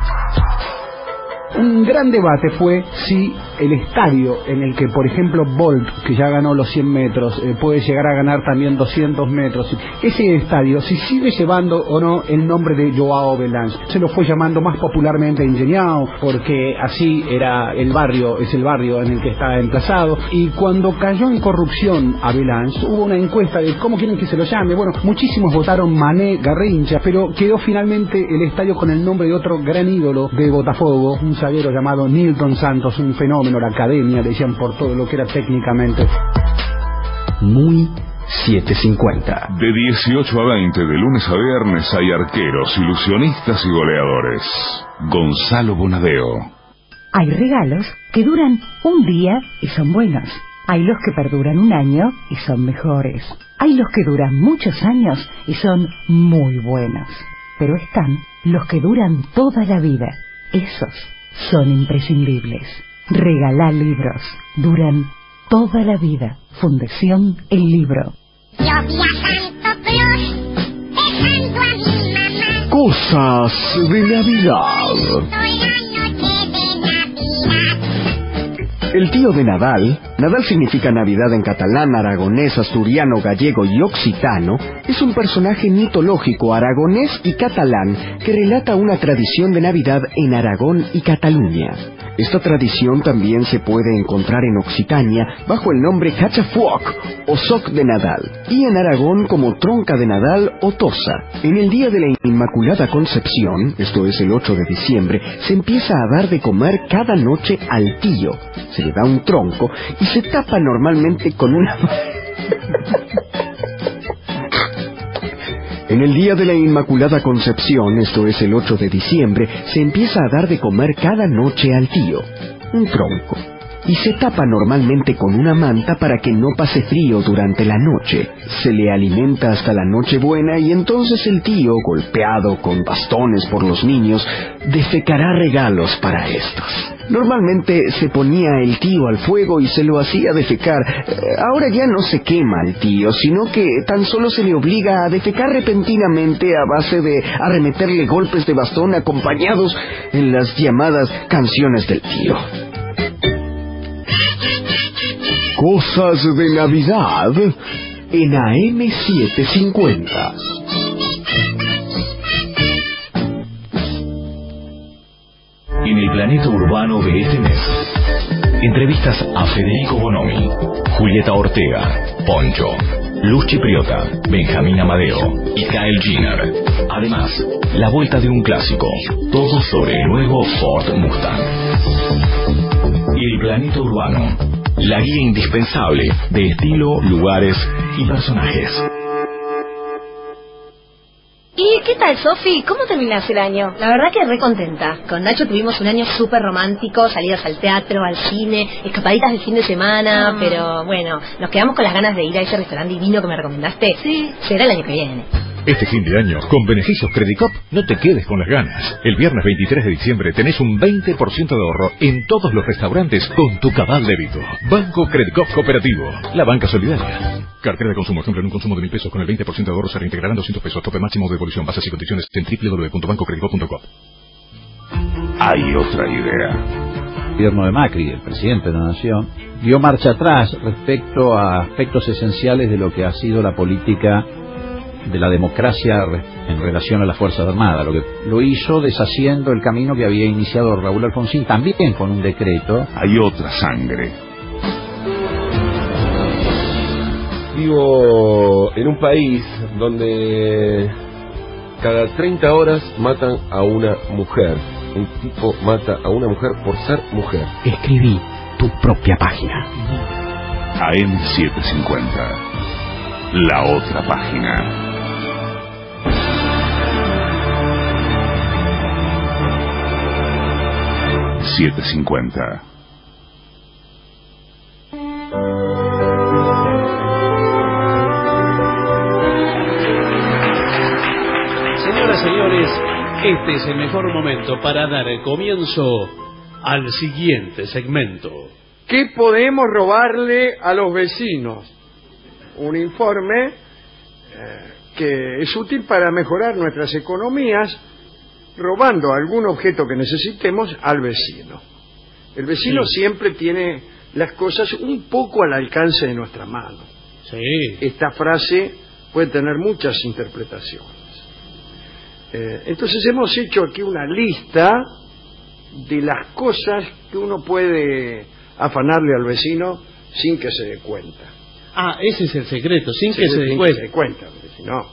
Un gran debate fue si el estadio en el que, por ejemplo, Bolt, que ya ganó los 100 metros, puede llegar a ganar también 200 metros, ese estadio, si sigue llevando o no el nombre de Joao Belange. Se lo fue llamando más popularmente Ingeniao, porque así era el barrio, es el barrio en el que está emplazado. Y cuando cayó en corrupción a Belange, hubo una encuesta de cómo quieren que se lo llame. Bueno, muchísimos votaron Mané Garrincha, pero quedó finalmente el estadio con el nombre de otro gran ídolo de Botafogo, un zaguero llamado Nilton Santos, un fenómeno fenómeno, la academia, decían, por todo lo que era técnicamente. Muy 750. De 18 a 20, de lunes a viernes, hay arqueros, ilusionistas y goleadores. Gonzalo Bonadeo. Hay regalos que duran un día y son buenos. Hay los que perduran un año y son mejores. Hay los que duran muchos años y son muy buenos. Pero están los que duran toda la vida. Esos son imprescindibles. Regalá libros. Duran toda la vida. Fundación El Libro. Cosas de Navidad. El tío de Nadal, Nadal significa Navidad en catalán, aragonés, asturiano, gallego y occitano, es un personaje mitológico aragonés y catalán que relata una tradición de Navidad en Aragón y Cataluña. Esta tradición también se puede encontrar en Occitania bajo el nombre Cachafuoc o Soc de Nadal, y en Aragón como Tronca de Nadal o Tosa. En el día de la Inmaculada Concepción, esto es el 8 de diciembre, se empieza a dar de comer cada noche al tío. Se le da un tronco y se tapa normalmente con una... En el día de la Inmaculada Concepción, esto es el 8 de diciembre, se empieza a dar de comer cada noche al tío, un tronco, y se tapa normalmente con una manta para que no pase frío durante la noche. Se le alimenta hasta la Nochebuena y entonces el tío, golpeado con bastones por los niños, defecará regalos para estos. Normalmente se ponía el tío al fuego y se lo hacía defecar. Ahora ya no se quema al tío, sino que tan solo se le obliga a defecar repentinamente a base de arremeterle golpes de bastón acompañados en las llamadas canciones del tío. Cosas de Navidad en AM750. En el planeta urbano de este mes, entrevistas a Federico Bonomi, Julieta Ortega, Poncho, Luz Chipriota, Benjamín Amadeo y Kyle Jenner. Además, la vuelta de un clásico, todo sobre el nuevo Ford Mustang. El planeta urbano, la guía indispensable de estilo, lugares y personajes. ¿Y qué tal, Sofi? ¿Cómo terminaste el año? La verdad que re contenta. Con Nacho tuvimos un año súper romántico, salidas al teatro, al cine, escapaditas de fin de semana, pero bueno, nos quedamos con las ganas de ir a ese restaurante divino que me recomendaste. Sí. Será el año que viene. Este fin de año, con beneficios Credit Cop, no te quedes con las ganas. El viernes 23 de diciembre tenés un 20% de ahorro en todos los restaurantes con tu cabal débito. Banco Credit Cop Cooperativo, la banca solidaria. Cartera de consumo, ejemplo, en un consumo de 1.000 pesos con el 20% de ahorro se reintegrarán 200 pesos. Tope máximo de devolución. Bases y condiciones en www.bancocreditcop.com. Hay otra idea. El gobierno de Macri, el presidente de la Nación, dio marcha atrás respecto a aspectos esenciales de lo que ha sido la política de la democracia en relación a las Fuerzas Armadas. Lo hizo deshaciendo el camino que había iniciado Raúl Alfonsín, también con un decreto. Hay otra sangre. Vivo en un país donde cada 30 horas matan a una mujer. Un tipo mata a una mujer por ser mujer. Escribí tu propia página. AM750. La otra página. AM750. Señoras, señores, este es el mejor momento para dar el comienzo al siguiente segmento. ¿Qué podemos robarle a los vecinos? Un informe que es útil para mejorar nuestras economías, robando algún objeto que necesitemos al vecino. El vecino siempre tiene las cosas un poco al alcance de nuestra mano. Esta frase puede tener muchas interpretaciones. Entonces hemos hecho aquí una lista de las cosas que uno puede afanarle al vecino sin que se dé cuenta. Ah, ese es el secreto, sin que se dé cuenta. Si no,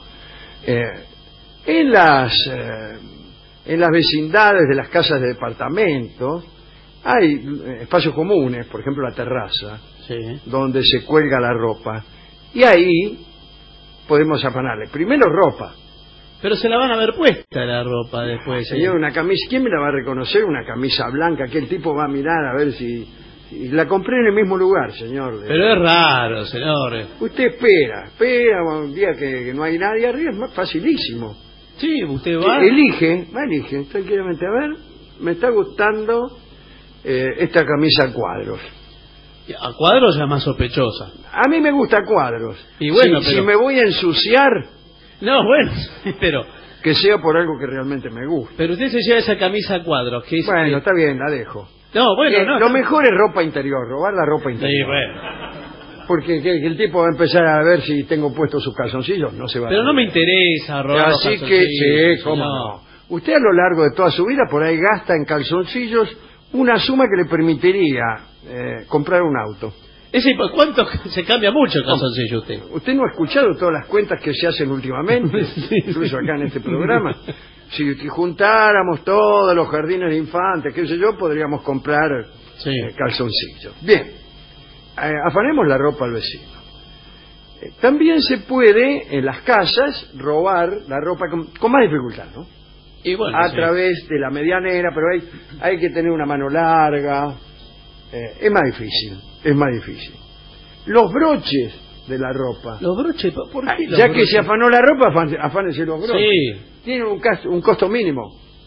en las vecindades de las casas de departamentos Hay espacios comunes, por ejemplo la terraza, donde se cuelga la ropa, y ahí podemos afanarle. Primero ropa. Pero se la van a ver puesta la ropa después. Señor, una camisa, ¿quién me la va a reconocer? Una camisa blanca, que el tipo va a mirar a ver si la compré en el mismo lugar, señor. Pero es raro, señor. Usted espera un día que no hay nadie arriba, es más facilísimo. Sí, usted va. Elige tranquilamente. A ver, me está gustando esta camisa a cuadros. A cuadros ya más sospechosa. A mí me gusta a cuadros. Y bueno, si me voy a ensuciar... No, bueno, pero... Que sea por algo que realmente me gusta. Pero usted se lleva esa camisa a cuadros, que es... Bueno, está bien, la dejo. No, bueno, Lo mejor es ropa interior, robar la ropa interior. Sí, bueno. Porque que el tipo va a empezar a ver si tengo puestos sus calzoncillos, no se va a... Pero no me interesa robar los Así que, sí, cómo no. no. Usted a lo largo de toda su vida por ahí gasta en calzoncillos una suma que le permitiría comprar un auto. ¿Cuánto? Se cambia mucho el calzoncillo usted. ¿Usted no ha escuchado todas las cuentas que se hacen últimamente? Incluso acá en este programa. Si juntáramos todos los jardines de infantes, qué sé yo, podríamos comprar calzoncillos. Bien, afanemos la ropa al vecino. También se puede en las casas robar la ropa con más dificultad, ¿no? Y bueno, a través de la medianera, pero hay que tener una mano larga. Es más difícil. Los broches de la ropa. ¿Los broches? ¿Por qué ya que se afanó la ropa, afánese los broches. Sí. Tienen un costo mínimo.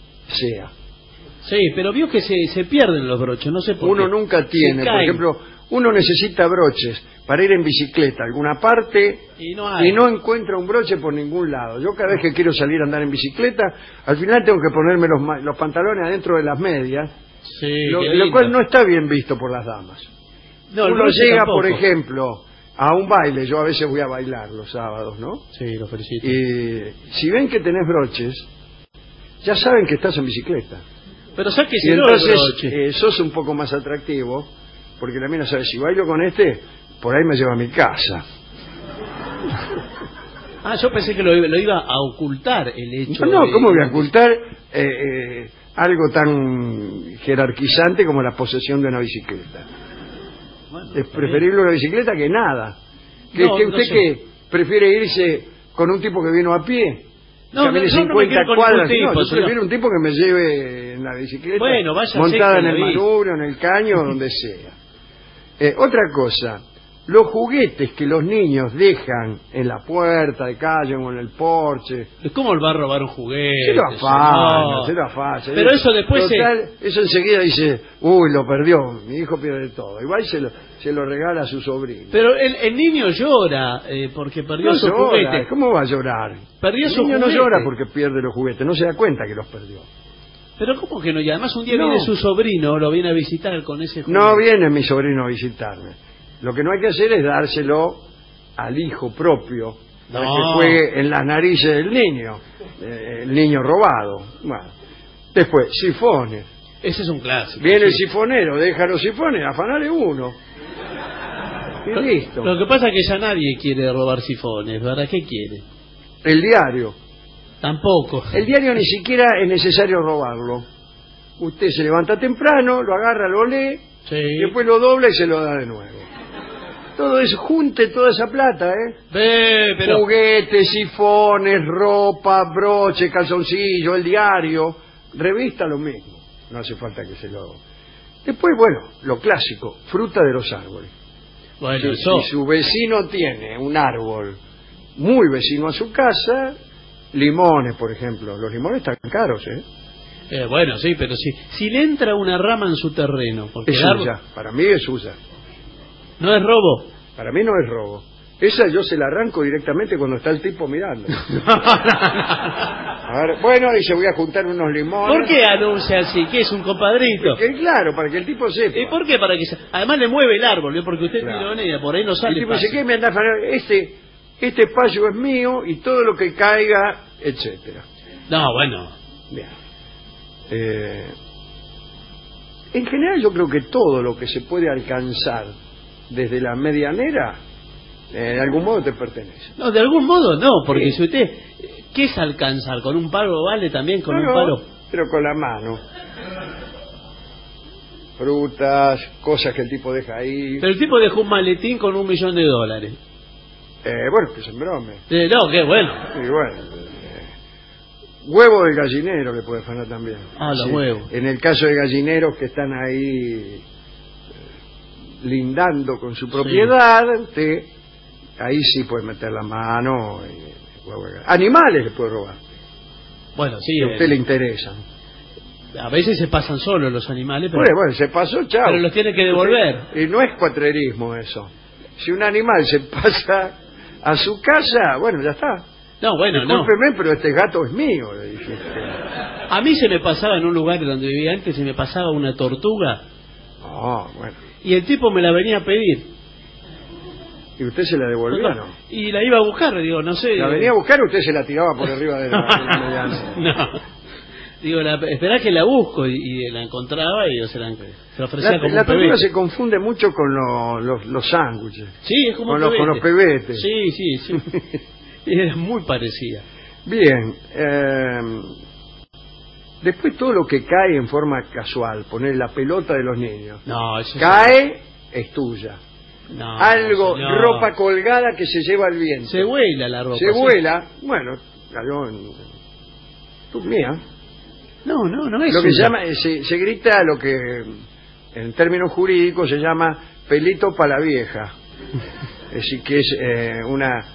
Sí, pero vio que se pierden los broches, no sé por qué. Uno nunca tiene, por ejemplo, uno necesita broches para ir en bicicleta a alguna parte y no encuentra un broche por ningún lado. Yo cada vez que quiero salir a andar en bicicleta, al final tengo que ponerme los pantalones adentro de las medias. Sí, lo cual no está bien visto por las damas. No, uno llega, tampoco. por ejemplo, a un baile. Yo a veces voy a bailar los sábados, ¿no? Sí, lo felicito. Y si ven que tenés broches, ya saben que estás en bicicleta. Pero sáquese y entonces el broche. Sos un poco más atractivo, porque la mina sabe, si bailo con este, por ahí me lleva a mi casa. Yo pensé que lo iba a ocultar el hecho. No, ¿cómo voy a ocultar algo tan jerarquizante como la posesión de una bicicleta? Bueno, es preferible una bicicleta que nada. ¿Usted qué? ¿Prefiere irse con un tipo que vino a pie? Camine 50 cuadras. Yo prefiero un tipo que me lleve en la bicicleta, montada en el manubrio, en el caño, donde sea. Otra cosa, los juguetes que los niños dejan en la puerta de calle o en el porche. ¿Cómo va a robar un juguete? Se lo afana. Pero eso después eso enseguida dice, uy, lo perdió, mi hijo pierde todo. Igual se lo regala a su sobrino. Pero el niño llora porque perdió su juguete. ¿Cómo va a llorar? Perdió su juguete. El niño juguete. no llora porque pierde los juguetes, no se da cuenta que los perdió. Pero ¿cómo que no? Y además un día viene su sobrino, lo viene a visitar con ese juguete. No viene mi sobrino a visitarme. Lo que no hay que hacer es dárselo al hijo propio, para que juegue en las narices del niño, el niño robado. Bueno, después, sifones. Ese es un clásico. Viene el sifonero, deja los sifones, afanale uno. Y listo. Lo que pasa es que ya nadie quiere robar sifones, ¿verdad? ¿Qué quiere? El diario. Tampoco. El diario ni siquiera es necesario robarlo. Usted se levanta temprano, lo agarra, lo lee, y después lo dobla y se lo da de nuevo. Todo eso, junte toda esa plata, pero... Juguetes, sifones, ropa, broche, calzoncillo, el diario, revista, lo mismo. No hace falta que se lo... Después, bueno, lo clásico, fruta de los árboles. Bueno, si su vecino tiene un árbol muy vecino a su casa, limones, por ejemplo. Los limones están caros, bueno, sí, pero si le entra una rama en su terreno... Porque es suya, para mí es suya. ¿No es robo? Para mí no es robo. Esa yo se la arranco directamente cuando está el tipo mirando. A ver, bueno, dice, voy a juntar unos limones. ¿Por qué anuncia así? ¿Qué es un compadrito? Claro, para que el tipo sepa. ¿Y por qué? Para que además le mueve el árbol, porque usted tironea, por ahí no sale. El tipo dice, ¿qué me anda a afanar? Este espacio es mío y todo lo que caiga, etcétera. No, bueno. Bien. En general yo creo que todo lo que se puede alcanzar desde la medianera, de algún modo te pertenece. No, de algún modo no, porque si usted... ¿Qué es alcanzar? ¿Con un palo vale también? ¿Con un palo? Pero con la mano. frutas, cosas que el tipo deja ahí. Pero el tipo dejó un maletín con $1.000.000. Bueno, que se embrome. No, qué bueno. Y bueno, huevo de gallinero le puede afanar también. Los huevos. En el caso de gallineros que están ahí lindando con su propiedad, usted ahí sí puede meter la mano. Animales le puede robar. Bueno, sí. Que a usted le interesa. A veces se pasan solos los animales, pero... Bueno, se pasó, chao. Pero los tiene que devolver. Y no es cuatrerismo eso. Si un animal se pasa a su casa, bueno, ya está. No, bueno, discúlpeme, pero este gato es mío, le dijiste. A mí se me pasaba en un lugar donde vivía antes, se me pasaba una tortuga. Bueno. Y el tipo me la venía a pedir. ¿Y usted se la devolvió o no? Y la iba a buscar, digo, no sé. ¿La venía a buscar o usted se la tiraba por arriba de la mediana? No. Digo, esperá que la busco, y la encontraba y yo se la ofrecía como un la tortuga pebete. se confunde mucho con los sándwiches. Sí, es como con los pebetes. Sí. Es muy parecida. Bien. Después todo lo que cae en forma casual, poner la pelota de los niños. No, eso cae, es tuya. No, algo, señor. Ropa colgada que se lleva el viento. Se vuela la ropa. Se vuela, bueno, cayó en mía. No es lo que suya. llama, se grita lo que en términos jurídicos se llama pelito para la vieja. Es decir, que es una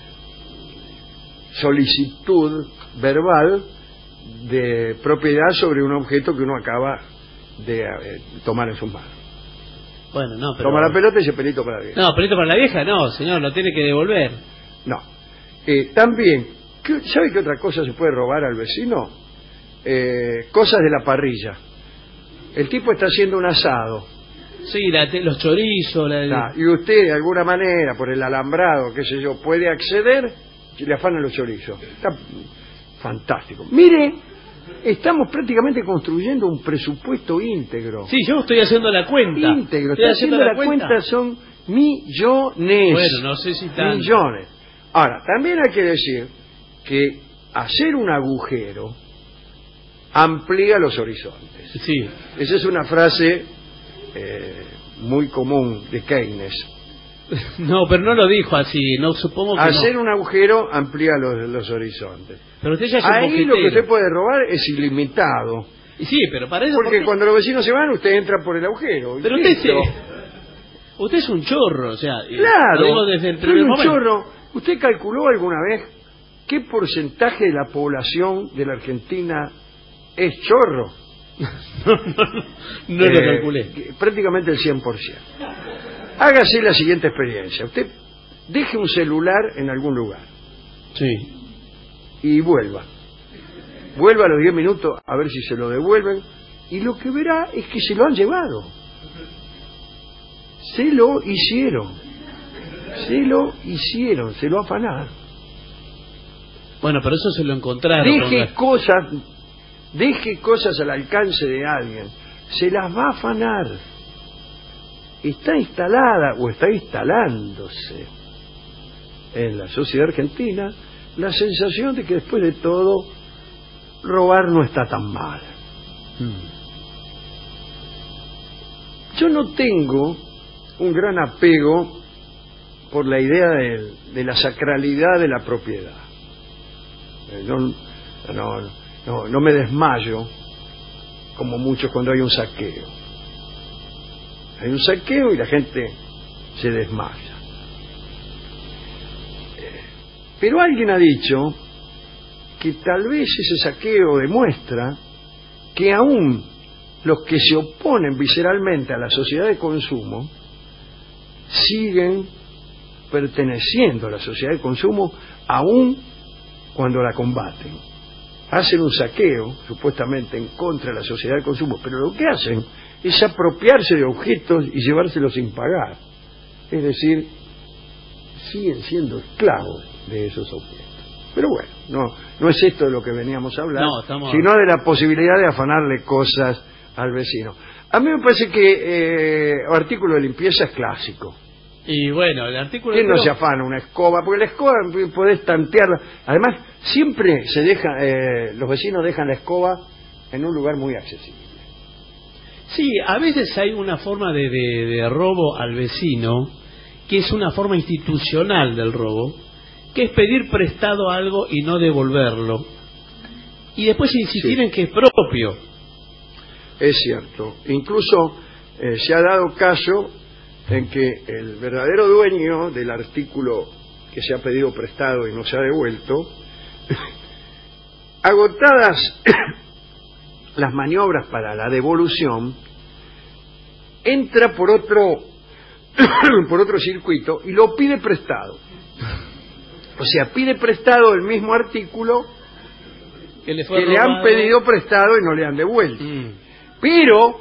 solicitud verbal de propiedad sobre un objeto que uno acaba de tomar en sus manos. Bueno, no, pero... Toma la pelota y dice pelito para la vieja. No, pelito para la vieja no, señor, lo tiene que devolver. No. También, ¿sabe qué otra cosa se puede robar al vecino? Cosas de la parrilla. El tipo está haciendo un asado. Sí, los chorizos. Y usted, de alguna manera, por el alambrado, qué sé yo, puede acceder y le afanan los chorizos. Está fantástico. Mire, estamos prácticamente construyendo un presupuesto íntegro. Sí, yo estoy haciendo la cuenta. Íntegro. Estoy haciendo la cuenta, son millones. Bueno, no sé si tanto. Millones. Ahora, también hay que decir que hacer un agujero amplía los horizontes. Sí. Esa es una frase muy común de Keynes. No, pero no lo dijo así, no supongo que hacer un agujero amplía los horizontes. Pero usted ya es ahí lo que usted puede robar es ilimitado. Sí, pero para eso... Porque cuando los vecinos se van, usted entra por el agujero. Pero usted es un chorro, o sea... Claro, digo desde el soy primer un momento. chorro. ¿Usted calculó alguna vez qué porcentaje de la población de la Argentina es chorro? No lo calculé. Prácticamente el 100%. Hágase la siguiente experiencia. Usted deje un celular en algún lugar. Sí. Y vuelva. Vuelva a los 10 minutos a ver si se lo devuelven. Y lo que verá es que se lo han llevado. Se lo hicieron. Se lo afanaron. Bueno, pero eso se lo encontraron. Deje cosas al alcance de alguien. Se las va a afanar. Está instalada o está instalándose en la sociedad argentina la sensación de que después de todo robar no está tan mal. Yo no tengo un gran apego por la idea de la sacralidad de la propiedad. No me desmayo como muchos cuando hay un saqueo. Hay un saqueo y la gente se desmaya. Pero alguien ha dicho que tal vez ese saqueo demuestra que aún los que se oponen visceralmente a la sociedad de consumo siguen perteneciendo a la sociedad de consumo aún cuando la combaten. Hacen un saqueo supuestamente en contra de la sociedad de consumo, pero lo que hacen es apropiarse de objetos y llevárselos sin pagar. Es decir, siguen siendo esclavos de esos objetos. Pero bueno, no es esto de lo que veníamos a hablar, sino de la posibilidad de afanarle cosas al vecino. A mí me parece que artículo de limpieza es clásico. Y bueno, el artículo... ¿Quién no se afana una escoba? Porque la escoba podés tantearla. Además, siempre los vecinos dejan la escoba en un lugar muy accesible. Sí, a veces hay una forma de robo al vecino, que es una forma institucional del robo, que es pedir prestado algo y no devolverlo. Y después insistir en que es propio. Es cierto. Incluso se ha dado caso en que el verdadero dueño del artículo que se ha pedido prestado y no se ha devuelto, agotadas las maniobras para la devolución, entra por otro circuito y lo pide prestado. O sea, pide prestado el mismo artículo que le han pedido prestado y no le han devuelto. Pero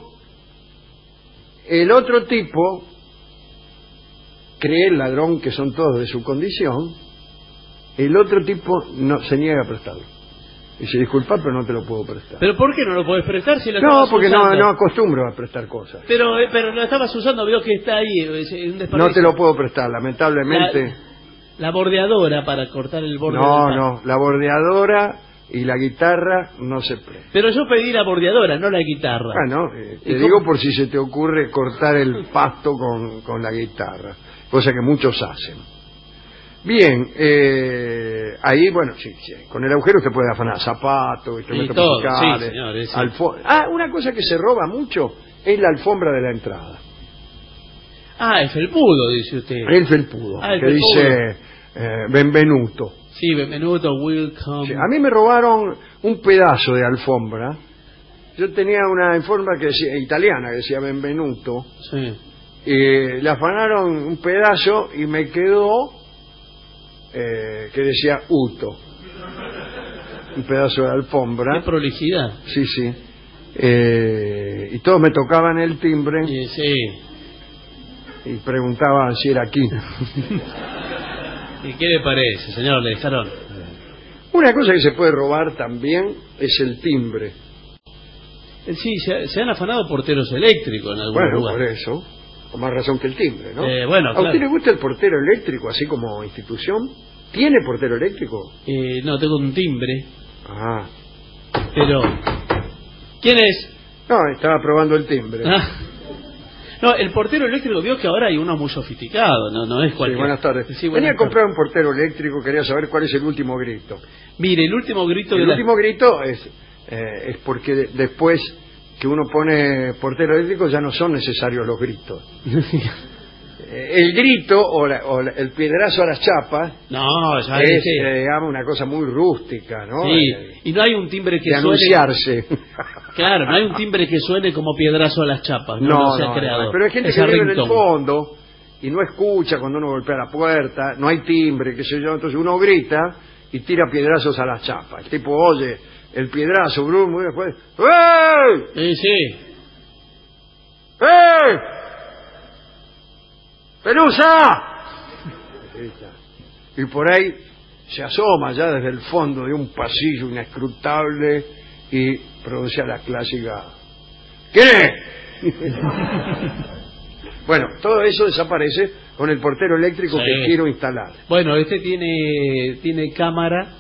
el otro tipo cree, el ladrón, que son todos de su condición. El otro tipo no se niega a prestarlo. Dice, disculpa, pero no te lo puedo prestar. ¿Pero por qué no lo puedes prestar si lo No, estabas porque usando? no acostumbro a prestar cosas. Pero lo estabas usando, veo que está ahí. Un desperdicio. No te lo puedo prestar, lamentablemente. La bordeadora para cortar el borde. No, la bordeadora y la guitarra no se prestan. Pero yo pedí la bordeadora, no la guitarra. Bueno, te digo por si se te ocurre cortar el pasto con la guitarra, cosa que muchos hacen. Bien, ahí, bueno, sí, con el agujero usted puede afanar zapatos, instrumentos musicales, sí, una cosa que se roba mucho es la alfombra de la entrada. El felpudo, dice usted. El felpudo, el que felpudo. dice benvenuto. Sí, benvenuto, welcome. Sí, a mí me robaron un pedazo de alfombra. Yo tenía una alfombra que decía, italiana, que decía benvenuto. Sí. Le afanaron un pedazo y me quedó que decía Uto. Un pedazo de alfombra. Qué prolijidad. Sí. Y todos me tocaban el timbre. Sí. Y preguntaban si era aquí. ¿Y qué le parece, señor? Le dejaron. Una cosa que se puede robar también es el timbre. Sí, se han afanado porteros eléctricos en algún lugar. Por eso, con más razón que el timbre, ¿no? Bueno, ¿A usted le gusta el portero eléctrico así como institución? ¿Tiene portero eléctrico? No, tengo un timbre. Ah. Pero, ¿quién es? No, estaba probando el timbre. No, el portero eléctrico, vio que ahora hay uno muy sofisticado, no es cualquier... Sí, buenas tardes. Sí, Venía a comprar un portero eléctrico, quería saber cuál es el último grito. Mire, el último grito... El último grito es porque después que uno pone portero eléctrico ya no son necesarios los gritos. El grito o el piedrazo a las chapas es, digamos, una cosa muy rústica, ¿no? Sí, y no hay un timbre que de suene... anunciarse. Claro, no hay un timbre que suene como piedrazo a las chapas. No, pero hay gente que vive en el fondo y no escucha cuando uno golpea la puerta, no hay timbre, qué sé yo, entonces uno grita y tira piedrazos a las chapas. El tipo oye el piedrazo, Bruno, y después ¡ey! Sí. ¡Ey! ¡Pelusa! Y por ahí se asoma ya desde el fondo de un pasillo inescrutable y pronuncia la clásica ¿quién es? Bueno, todo eso desaparece con el portero eléctrico que quiero instalar. Bueno, este tiene cámara.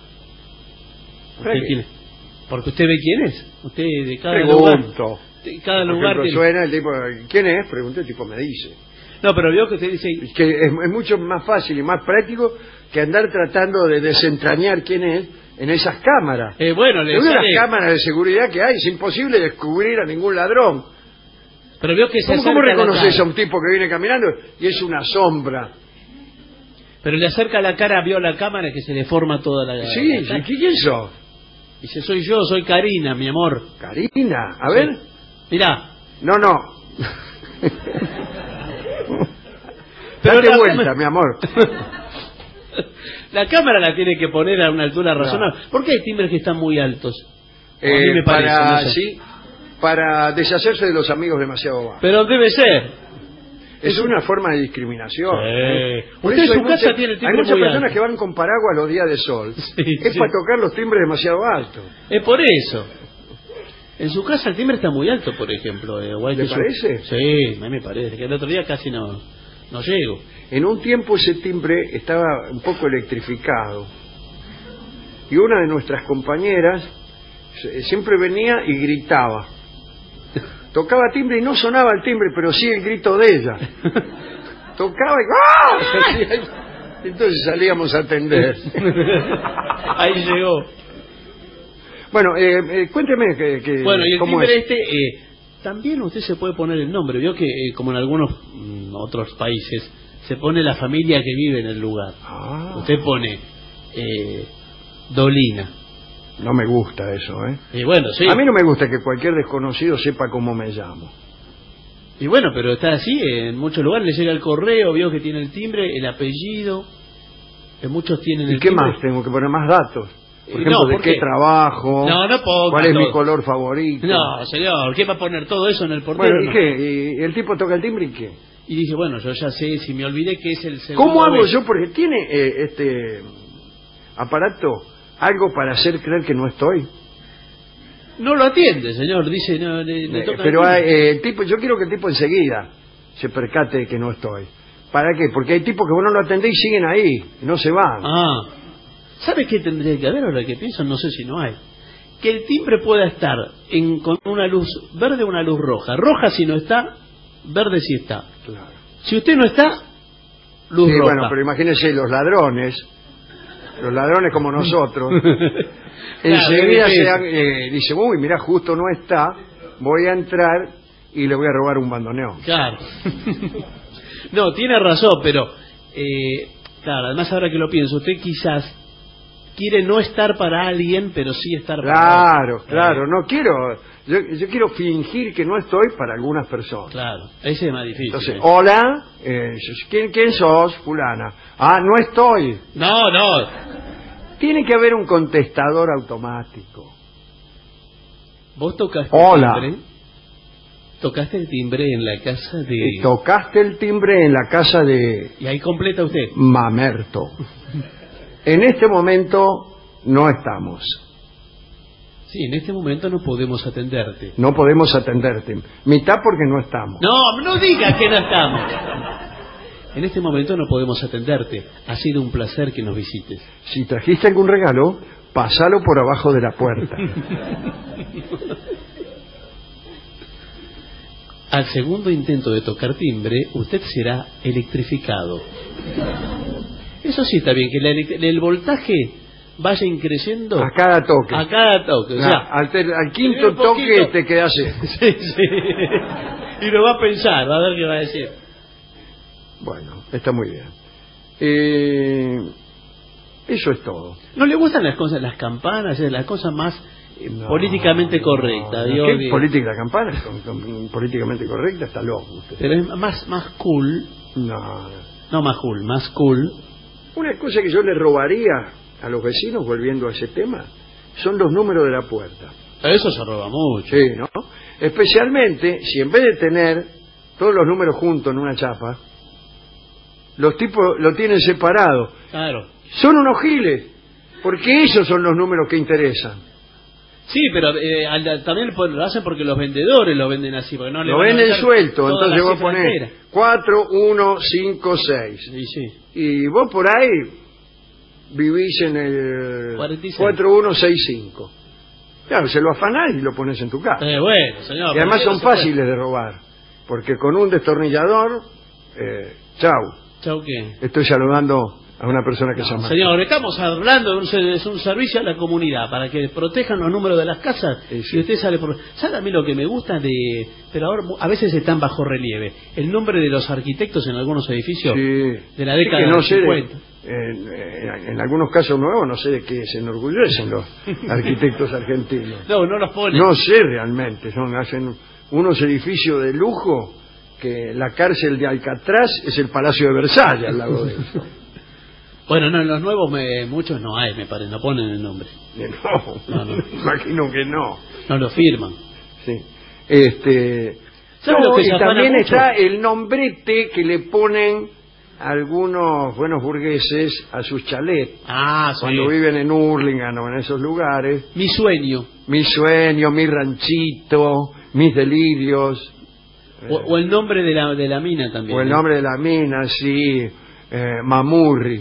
Porque usted ve quién es. Usted de cada Pregunto. lugar. De cada lugar ejemplo, suena el tipo, ¿quién es? Pregunta, el tipo me dice. No, pero veo que usted dice... Que es mucho más fácil y más práctico que andar tratando de desentrañar quién es en esas cámaras. Bueno, en las cámaras de seguridad que hay es imposible descubrir a ningún ladrón. Pero veo que ¿Cómo reconoces a un tipo que viene caminando y es una sombra? Pero le acerca la cara, vio la cámara que se le forma toda la... Sí, ¿quién sos? Dice, soy yo, soy Karina, mi amor. ¿Karina? A ver. Mirá. No. Date vuelta, mi amor. La cámara la tiene que poner a una altura razonable. ¿Por qué hay timbres que están muy altos? A mí me parece, para deshacerse de los amigos demasiado bajos. Pero debe ser. Es una forma de discriminación. Usted en su casa tiene el timbre hay muchas muy personas alto. que van con paraguas los días de sol. Es para tocar los timbres demasiado altos. Es por eso. En su casa el timbre está muy alto, por ejemplo. ¿Le parece? Sí, a mí me parece. Que el otro día casi no llego. En un tiempo ese timbre estaba un poco electrificado. Y una de nuestras compañeras siempre venía y gritaba. tocaba timbre y no sonaba el timbre, pero sí el grito de ella. Tocaba y ¡ah! Entonces salíamos a atender. Ahí llegó. Bueno, cuénteme que bueno, y el cómo timbre es. También usted se puede poner el nombre. Vio que como en algunos otros países se pone la familia que vive en el lugar. Usted pone Dolina. No me gusta eso, Y bueno, sí. A mí no me gusta que cualquier desconocido sepa cómo me llamo. Y bueno, pero está así, en muchos lugares le llega el correo, vio que tiene el timbre, el apellido, muchos tienen el timbre. ¿Y qué más? Tengo que poner más datos. Por ejemplo, no, ¿de qué trabajo? No ponga ¿Cuál es todo. mi color favorito? No, señor, ¿qué va a poner todo eso en el portero? Bueno, ¿y qué? ¿Y el tipo toca el timbre y qué? Y dice, bueno, yo ya sé, si me olvidé que es el segundo. ¿Cómo hago yo? Porque tiene este aparato algo para hacer creer que no estoy. No lo atiende, señor, dice, no, le toca pero el tipo, yo quiero que el tipo enseguida se percate de que no estoy. ¿Para qué? Porque hay tipos que vos no lo atendés y siguen ahí, y no se van. ¿Sabe qué tendría que haber ahora que pienso? No sé si no hay. Que el timbre pueda estar con una luz verde o una luz roja. Roja si no está, verde si está. Claro. Si usted no está, luz roja. Bueno, pero imagínense los ladrones como nosotros, enseguida dice, uy, mira, justo no está, voy a entrar y le voy a robar un bandoneón. Claro. No, tiene razón, pero claro, además ahora que lo pienso, usted quizás quiere no estar para alguien, pero sí estar para otro. Claro, no quiero, yo quiero fingir que no estoy para algunas personas. Claro, ese es más difícil. Entonces, hola, ¿quién sos? Fulana. No estoy. No. Tiene que haber un contestador automático. ¿Vos tocaste hola. el timbre? ¿Tocaste el timbre en la casa de...? Tocaste el timbre en la casa de... Y ahí completa usted. Mamerto. En este momento no estamos. Sí, en este momento no podemos atenderte. No podemos atenderte. Mitad porque no estamos. No diga que no estamos. En este momento no podemos atenderte. Ha sido un placer que nos visites. Si trajiste algún regalo, pásalo por abajo de la puerta. Al segundo intento de tocar timbre, usted será electrificado. Eso sí está bien, que el voltaje vaya increciendo a cada toque. O sea, al quinto toque te quedas. Sí. Y lo va a pensar, va a ver qué va a decir. Bueno, está muy bien. Eso es todo. ¿No le gustan las cosas, las campanas, las cosas más políticamente correctas? ¿Qué política, la campana? Políticamente correcta está loco usted. Pero es más cool. No más cool. Una cosa que yo le robaría a los vecinos, volviendo a ese tema, son los números de la puerta. Eso se roba mucho. Sí, ¿no? Especialmente si en vez de tener todos los números juntos en una chapa, los tipos lo tienen separado. Claro. Son unos giles, porque esos son los números que interesan. Sí, pero también lo hacen porque los vendedores lo venden así. Porque no lo venden suelto, entonces vos ponés 4, 1, 5, 6. Sí. Y vos por ahí vivís en el 4, 1, 6, 5. Claro, se lo afanás y lo pones en tu casa. Bueno, señor. Y además son fáciles de robar, porque con un destornillador, ¿Chau qué? Estoy saludando a una persona que se llama. Señor, estamos hablando de un servicio a la comunidad para que protejan los números de las casas. Sí. Y usted sale por... ¿Sabe a mí lo que me gusta pero ahora a veces están bajo relieve? El nombre de los arquitectos en algunos edificios de la década de 50. En algunos casos nuevos no sé de qué se enorgullecen los arquitectos argentinos. No los ponen. No sé realmente. Hacen unos edificios de lujo que la cárcel de Alcatraz es el Palacio de Versalles al lado de eso. Bueno, no, en los nuevos muchos no hay, me parece, no ponen el nombre. No, imagino que no. No lo firman. Sí. Y también está el nombrete que le ponen algunos buenos burgueses a sus chalets. Cuando viven en Hurlingham o en esos lugares. Mi sueño, mi ranchito, mis delirios. O el nombre de la mina también. O el nombre de la mina, sí. Mamurri.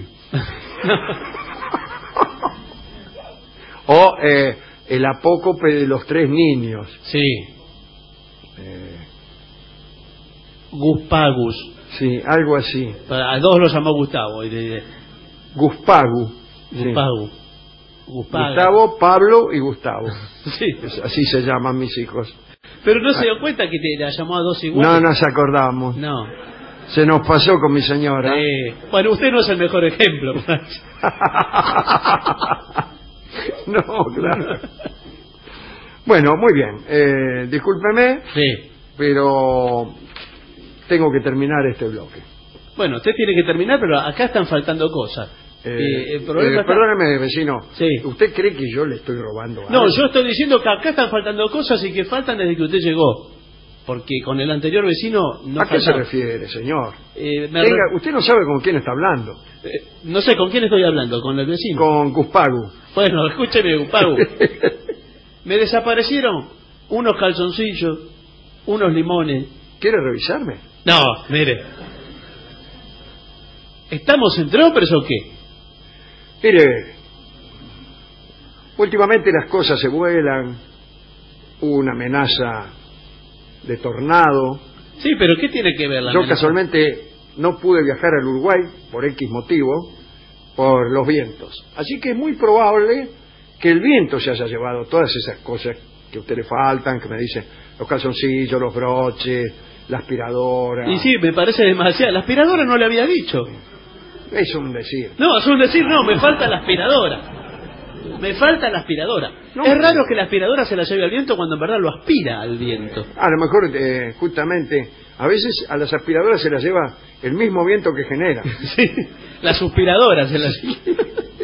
O el apócope de los 3 niños. Sí. Guspagus. Sí, algo así. A dos lo llamó Gustavo. Guspagu. Guspagu. Sí. Gustavo, Pablo y Gustavo. Sí. Así se llaman mis hijos. Pero no se dio cuenta que te la llamó a dos iguales. No nos acordamos. No. Se nos pasó con mi señora. Bueno, usted no es el mejor ejemplo. No, claro. Bueno, muy bien. Discúlpeme. Sí. Pero tengo que terminar este bloque. Bueno, usted tiene que terminar, pero acá están faltando cosas. El problema perdóneme, vecino. Sí. ¿Usted cree que yo le estoy robando algo? No, yo estoy diciendo que acá están faltando cosas y que faltan desde que usted llegó. Porque con el anterior vecino no ¿A qué se faltaba. refiere, señor? Usted no sabe con quién está hablando. No sé con quién estoy hablando, con el vecino. Con Guspagu. Bueno, escúcheme, Guspagu. Me desaparecieron unos calzoncillos, unos limones. ¿Quiere revisarme? No, mire. ¿Estamos entre hombres o qué? Mire, últimamente las cosas se vuelan, hubo una amenaza de tornado. Sí, pero ¿qué tiene que ver la Yo amenaza? casualmente no pude viajar al Uruguay por X motivo, por los vientos. Así que es muy probable que el viento se haya llevado todas esas cosas que a usted le faltan, que me dicen los calzoncillos, los broches, la aspiradora. Y sí, me parece demasiado. La aspiradora no le había dicho. Es un decir. No, es un decir, no, me falta la aspiradora. Me falta la aspiradora. No, es raro que la aspiradora se la lleve al viento cuando en verdad lo aspira al viento. A lo mejor, justamente, a veces a las aspiradoras se las lleva el mismo viento que genera. Sí, la suspiradora se la lleva.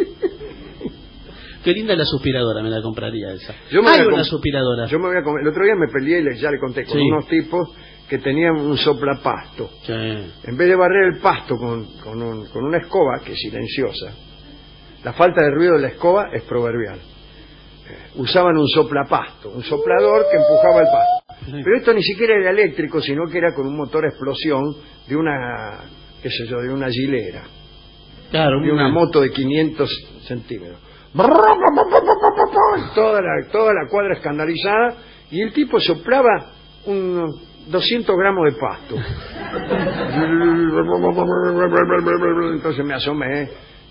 Qué linda la suspiradora, me la compraría esa. Hay una suspiradora. Yo me voy a comer. El otro día me peleé y ya le conté con unos tipos que tenían un soplapasto. Sí. En vez de barrer el pasto con una escoba, que es silenciosa, la falta de ruido de la escoba es proverbial. Usaban un soplapasto, un soplador que empujaba el pasto. Sí. Pero esto ni siquiera era eléctrico, sino que era con un motor a explosión de una, qué sé yo, de una gilera. Claro, de una moto de 500 centímetros. Toda la cuadra escandalizada, y el tipo soplaba unos 200 gramos de pasto. Entonces me asomé,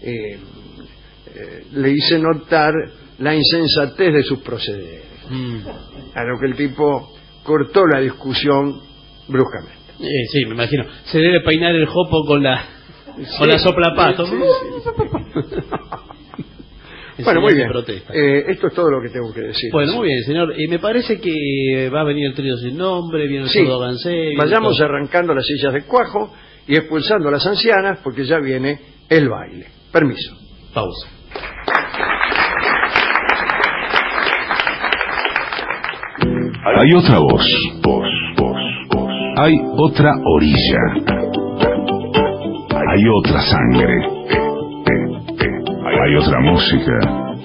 le hice notar la insensatez de sus procederes. A lo que el tipo cortó la discusión bruscamente. Sí, me imagino. Se debe peinar el jopo con la soplapasto. Sí. Bueno, muy bien. Esto es todo lo que tengo que decir. Bueno, muy bien, señor. Y me parece que va a venir el trío sin nombre, viene el sordo Gansé. Vayamos arrancando las sillas de cuajo y expulsando a las ancianas, porque ya viene el baile. Permiso. Pausa. Hay otra voz. Hay otra orilla. Hay otra sangre. Hay otra música.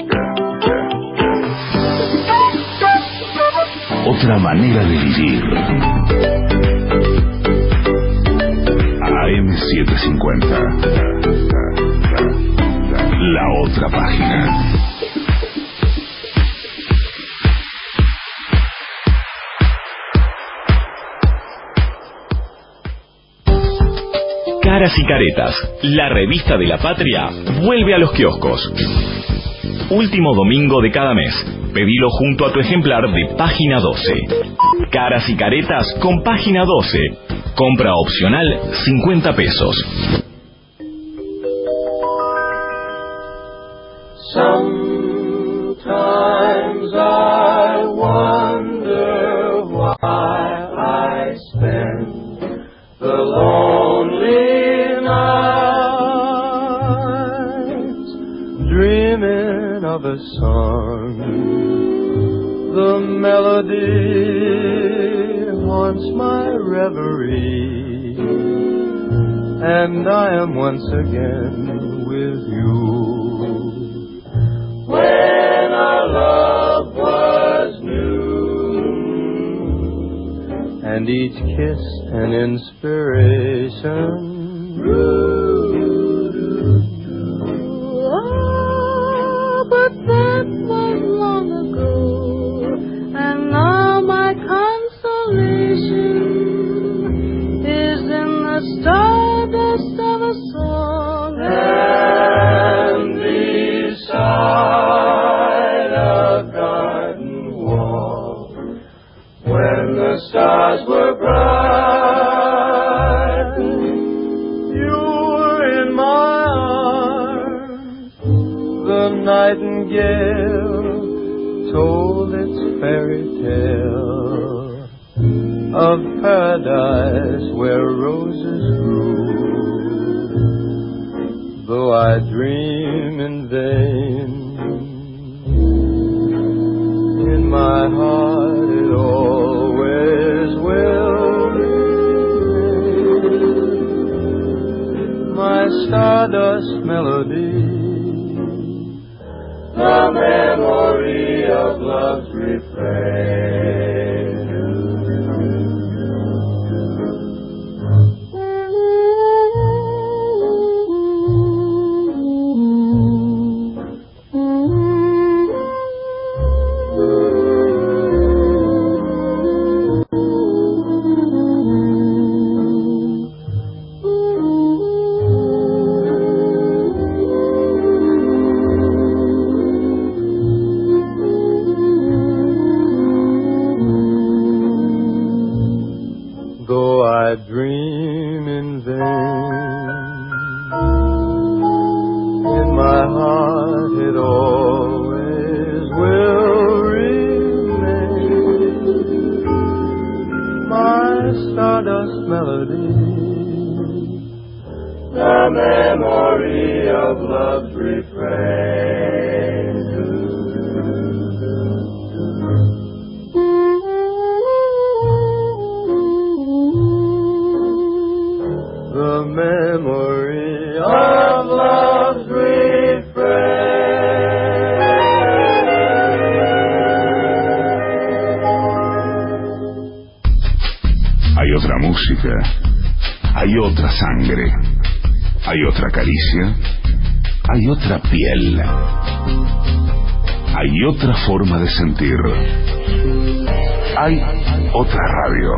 Otra manera de vivir. AM750. La otra página. Caras y Caretas, la revista de la patria, vuelve a los kioscos. Último domingo de cada mes. Pedilo junto a tu ejemplar de página 12. Caras y Caretas con página 12. Compra opcional 50 pesos. Sometimes I wonder why I spend the lonely nights dreaming of a song. The melody haunts my reverie, and I am once again with you. When our love was new, and each kiss an inspiration. Oh, but that was long ago, and now my consolation tale told its fairy tale of paradise where roses grew. Though I dream in vain, in my heart it always will remain. My stardust melody, the memory of love's refrain. I dream in vain, in my heart it always will remain. My stardust melody, the memory of love's refrain. The memory of love's Hay otra música, hay otra sangre, hay otra caricia, hay otra piel, hay otra forma de sentir, hay otra radio.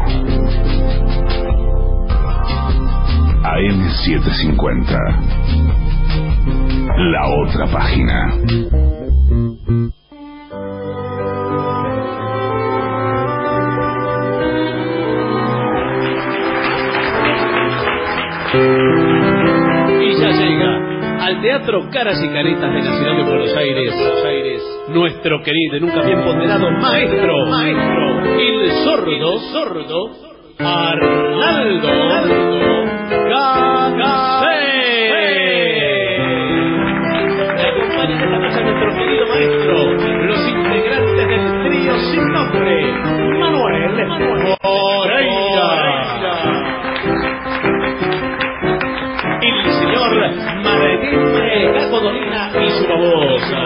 AM750. La otra página. Y ya llega al Teatro Caras y Caretas de Nacional de Buenos Aires, nuestro querido y nunca bien ponderado maestro, el sordo, Arnaldo Gansé. Le acompañan esta noche a nuestro querido maestro, los integrantes del trío sin nombre, Manuel Moreira, el señor Martín Cacodolina y su babosa,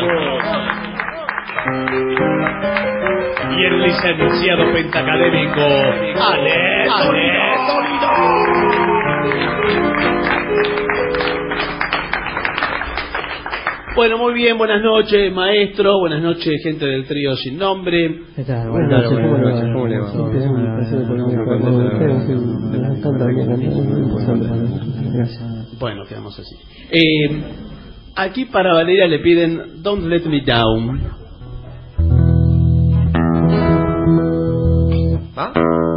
y el licenciado pentacadémico Ale Solido. Bueno, muy bien, buenas noches, maestro, buenas noches, gente del trío sin nombre. ¿Qué tal? Buenas noches, ¿cómo le va? Gracias. Bueno, quedamos así. Aquí para Valeria le piden Don't Let Me Down. ¿Ah?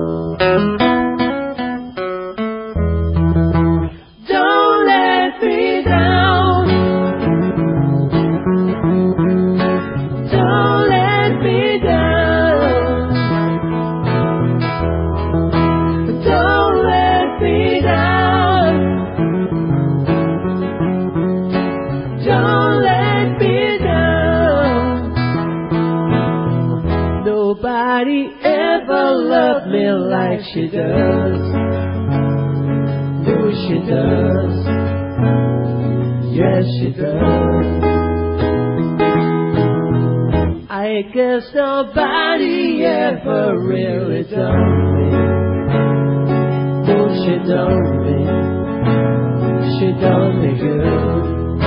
Don't let me down. Don't let me down. Don't let me down. Don't let me down. Nobody ever loved me like she does. No, she does. Yes, she does. I guess nobody ever really done me. No, she done me. She done me good.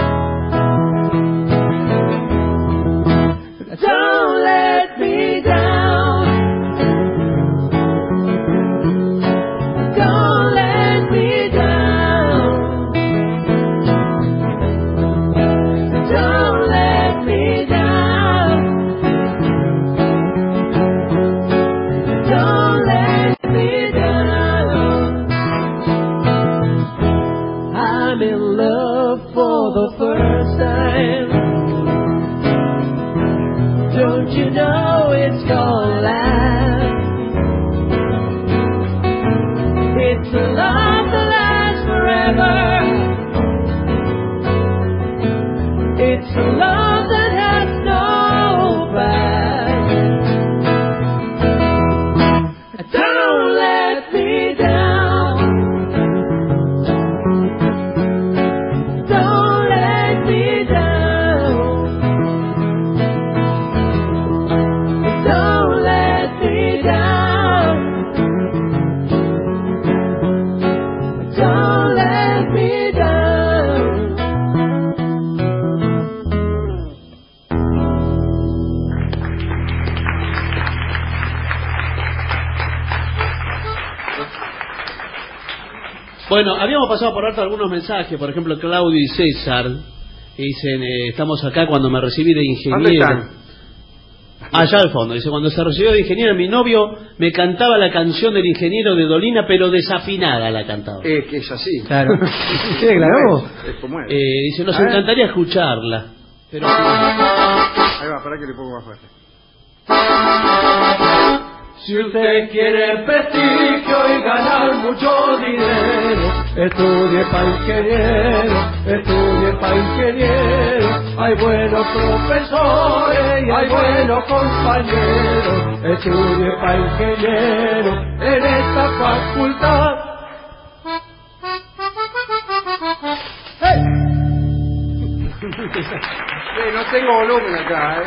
Don't let me down. Don't let me down. Don't let me down. Don't let me down. I'm in love for the first time. Don't you know it's gonna last? It's a love that lasts forever. It's a love that has no past. Don't let me down. Don't let me down. Don't let me down. Don't let me down. Bueno, habíamos pasado por alto algunos mensajes, por ejemplo, Claudio y César, que dicen, estamos acá cuando me recibí de ¿Dónde ingeniero. están? Allá al fondo, dice, cuando se recibió de ingeniero, mi novio me cantaba la canción del ingeniero de Dolina, pero desafinada la cantaba. Que es así. Claro. ¿Qué declaró? Es como es. Dice, nos A ver. encantaría escucharla. Pero Ahí va, para que le pongo más fuerte. Si usted quiere prestigio y ganar mucho dinero, estudie pa' ingeniero, estudie pa' ingeniero. Hay buenos profesores y hay buenos compañeros. Estudie pa' ingeniero en esta facultad. No tengo volumen acá,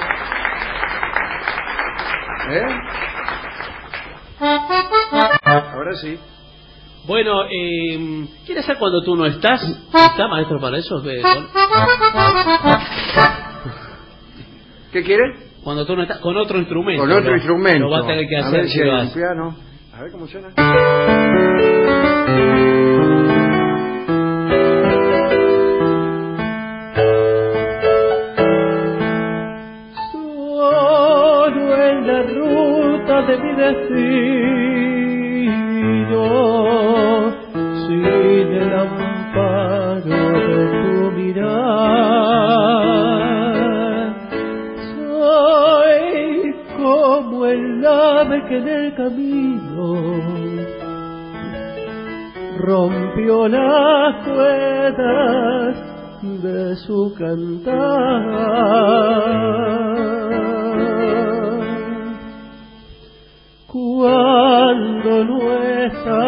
Ahora sí. bueno, ¿quieres saber cuando tú no estás? ¿Está, maestro, para eso? ¿Qué quiere? Cuando tú no estás, con otro instrumento. Con otro instrumento. Lo va a tener que hacer. A ver si hay lo un hace. piano. A ver cómo suena. Solo en la ruta de mi destino, sin el amparo de tu mirar, soy como el ave que en el camino rompió las cuerdas de su cantar. Cuando no está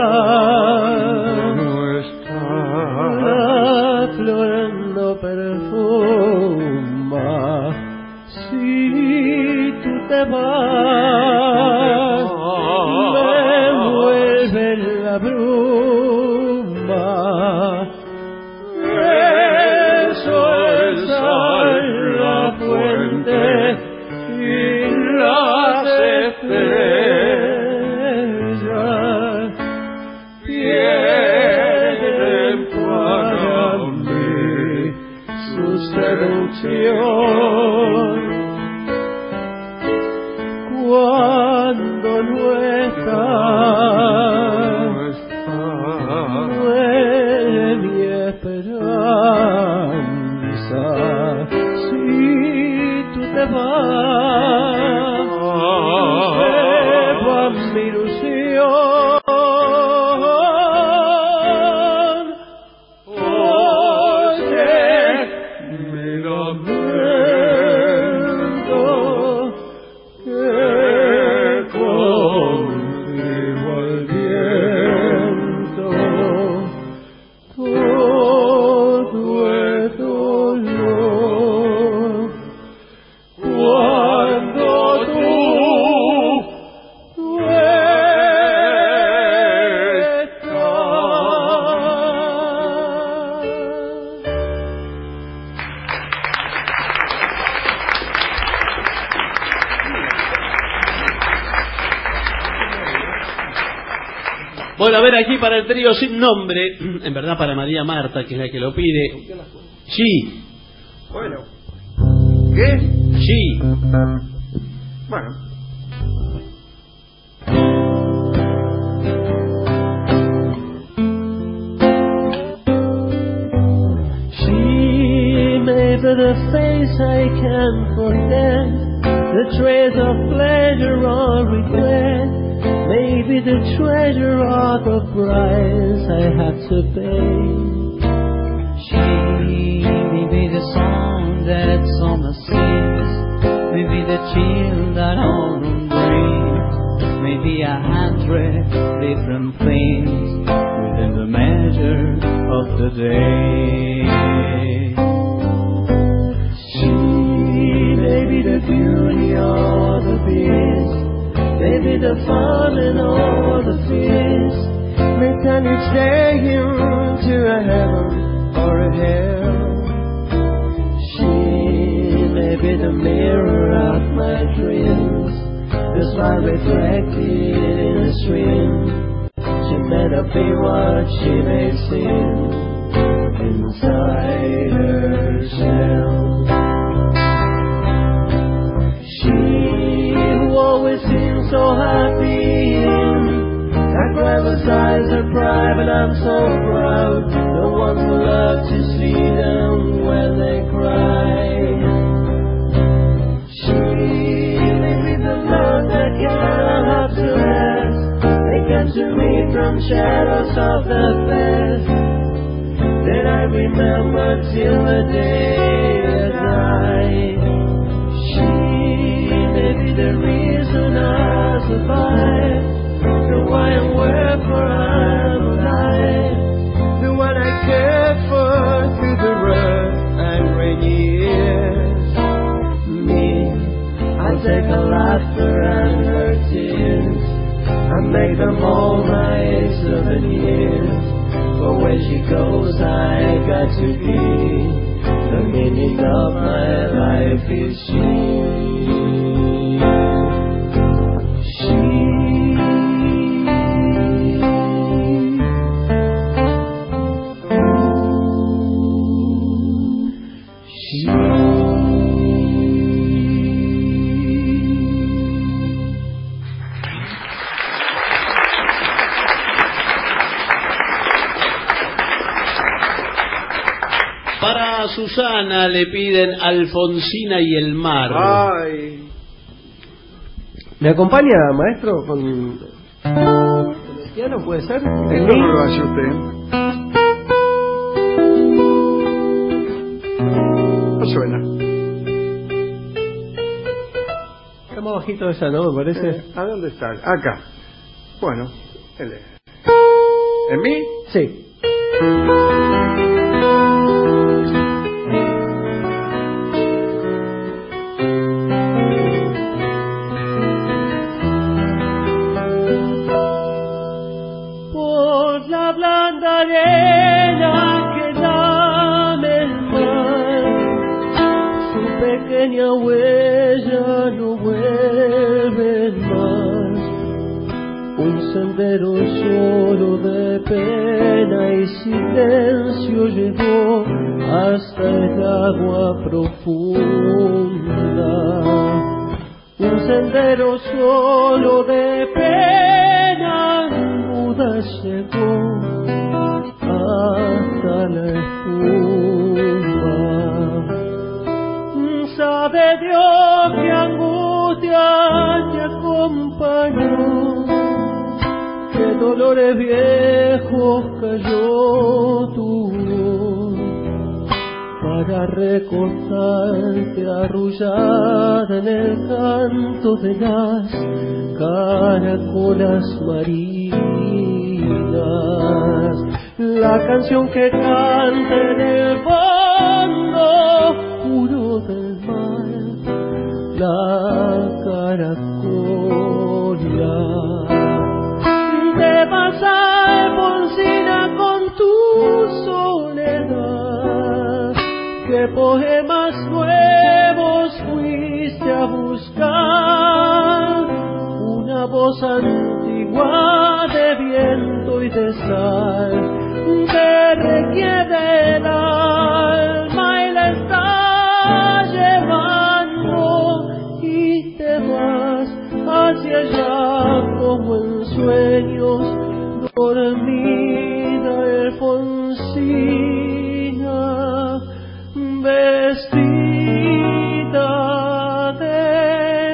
la flor no perfuma, si tú te vas, me vuelve la bruma. Eso es la fuente y las estrellas tienen para mí su seducción. Cuando no está, muere mi esperanza. Si tú te vas, lleva mi ilusión. Oye, mi lamento, que contigo el viento todo es dolor. Cuando tú Bueno, a ver, aquí para el trío sin nombre, en verdad para María Marta, que es la que lo pide. Sí. Bueno. ¿Qué? Sí. Bueno. She made the face I can't forget. the trace of pleasure or regret, maybe the treasure or the price I have to pay. She may be the song that summer sings, maybe the chill that autumn brings, maybe 100 different things within the measure of the day. She may be the beauty or the beast, maybe the fun and all the fears, may turn each day into a heaven or a hell. She may be the mirror of my dreams, the smile reflected in a stream. She may not be what she may seem inside her shell. She who always seems so happy, I cry beside her private, I'm so proud. The ones who love to see them when they cry. She may be the love that cannot have to last. They come to me from shadows of the past that I remember till the day I die. She may be the reason I survive, the why and wherefore I'm alive, the one I cared for through the rough and rainy years. Me, I take her laughter and her tears, I make them all my souvenirs. For when she goes I got to be, the meaning of my life is she. Para Susana le piden Alfonsina y el mar. Ay. ¿Me acompaña, maestro, con el piano, puede ser? ¿En dónde lo hace usted? No suena. Está más bajito esa, ¿no? Me parece. ¿A dónde está? Acá. Bueno, ¿en mí? Sí. Pequeña huella no vuelve más, un sendero solo de pena y silencio llevó hasta el agua profunda, un sendero solo de pena muda llegó hasta la espuma. Sabe Dios que angustia te acompañó, qué dolores viejos cayó tu voz, para recostarte arrullada en el canto de las caracolas marinas, la canción que canta en el fondo puro del mar, la caracola. Te vas a Alfonsina con tu soledad, qué poemas nuevos fuiste a buscar, una voz antigua de viento y de sal, te requiere el alma y la está llevando, y te vas hacia allá como en sueños, dormida Alfonsina, vestida de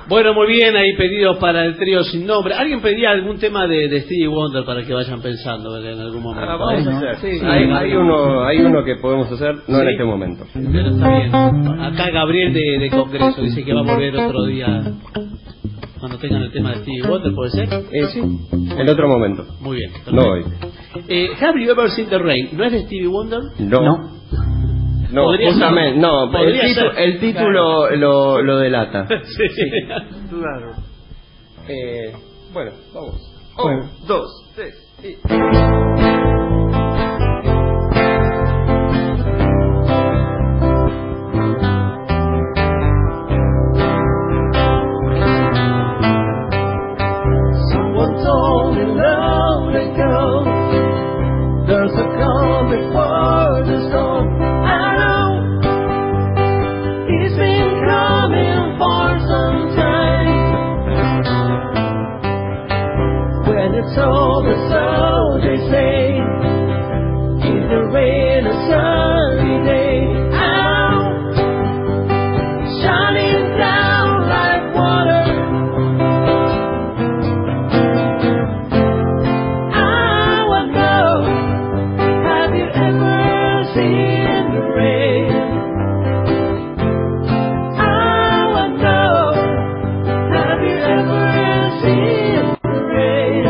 Bueno, muy bien, ahí pedidos para el trío sin nombre. ¿Alguien pedía algún tema de Stevie Wonder para que vayan pensando en algún momento? Vamos a hacer. Sí, hay uno que podemos hacer, no en este momento. Pero está bien. Acá Gabriel de Congreso dice que va a volver otro día cuando tengan el tema de Stevie Wonder, ¿puede ser? Sí, en otro momento. Muy bien. Perfecto. No hoy. Have You Ever Seen the Rain? ¿No es de Stevie Wonder? No, justamente, no, el título lo delata. Sí. Claro. Bueno, vamos. 1, 2, 3 y... Someone told me long ago, there's a calm before the storm. I know it's been coming for some time. When it's over, so they say, in the rain, a sunny day, out, shining down like water. I want to know, have you ever seen the rain? I want to know, have you ever seen the rain?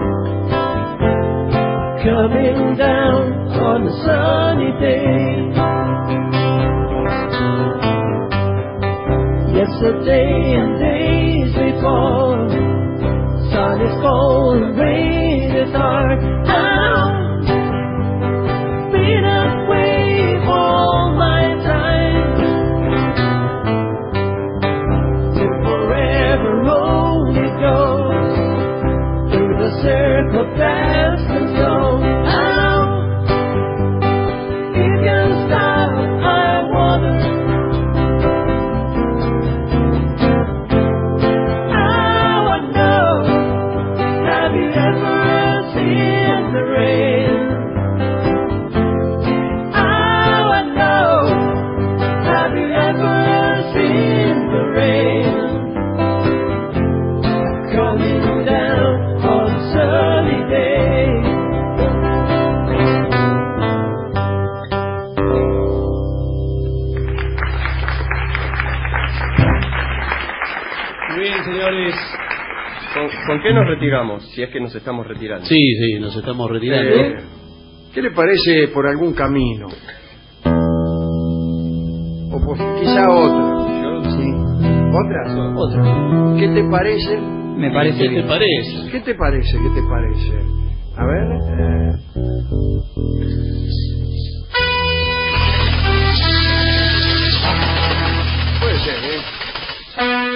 Coming down on a sunny day. Yesterday and days before, sun is cold and rain is hard. I've been away for all my time, till forever on it goes, through the circle past and so. It can stop, I wonder. I want to know, have you ever seen the rain? I want to know, have you ever seen the rain? Coming down on a sunny day. Muy bien, señores. ¿Con qué nos retiramos? Si es que nos estamos retirando. Sí, nos estamos retirando. ¿Qué le parece por algún camino? O por quizá otra. ¿Otra? Otra. ¿Qué te parece? Me parece ¿Qué bien. te parece? ¿Qué te parece? ¿Qué te parece? A ver. Puede ser, ¿eh?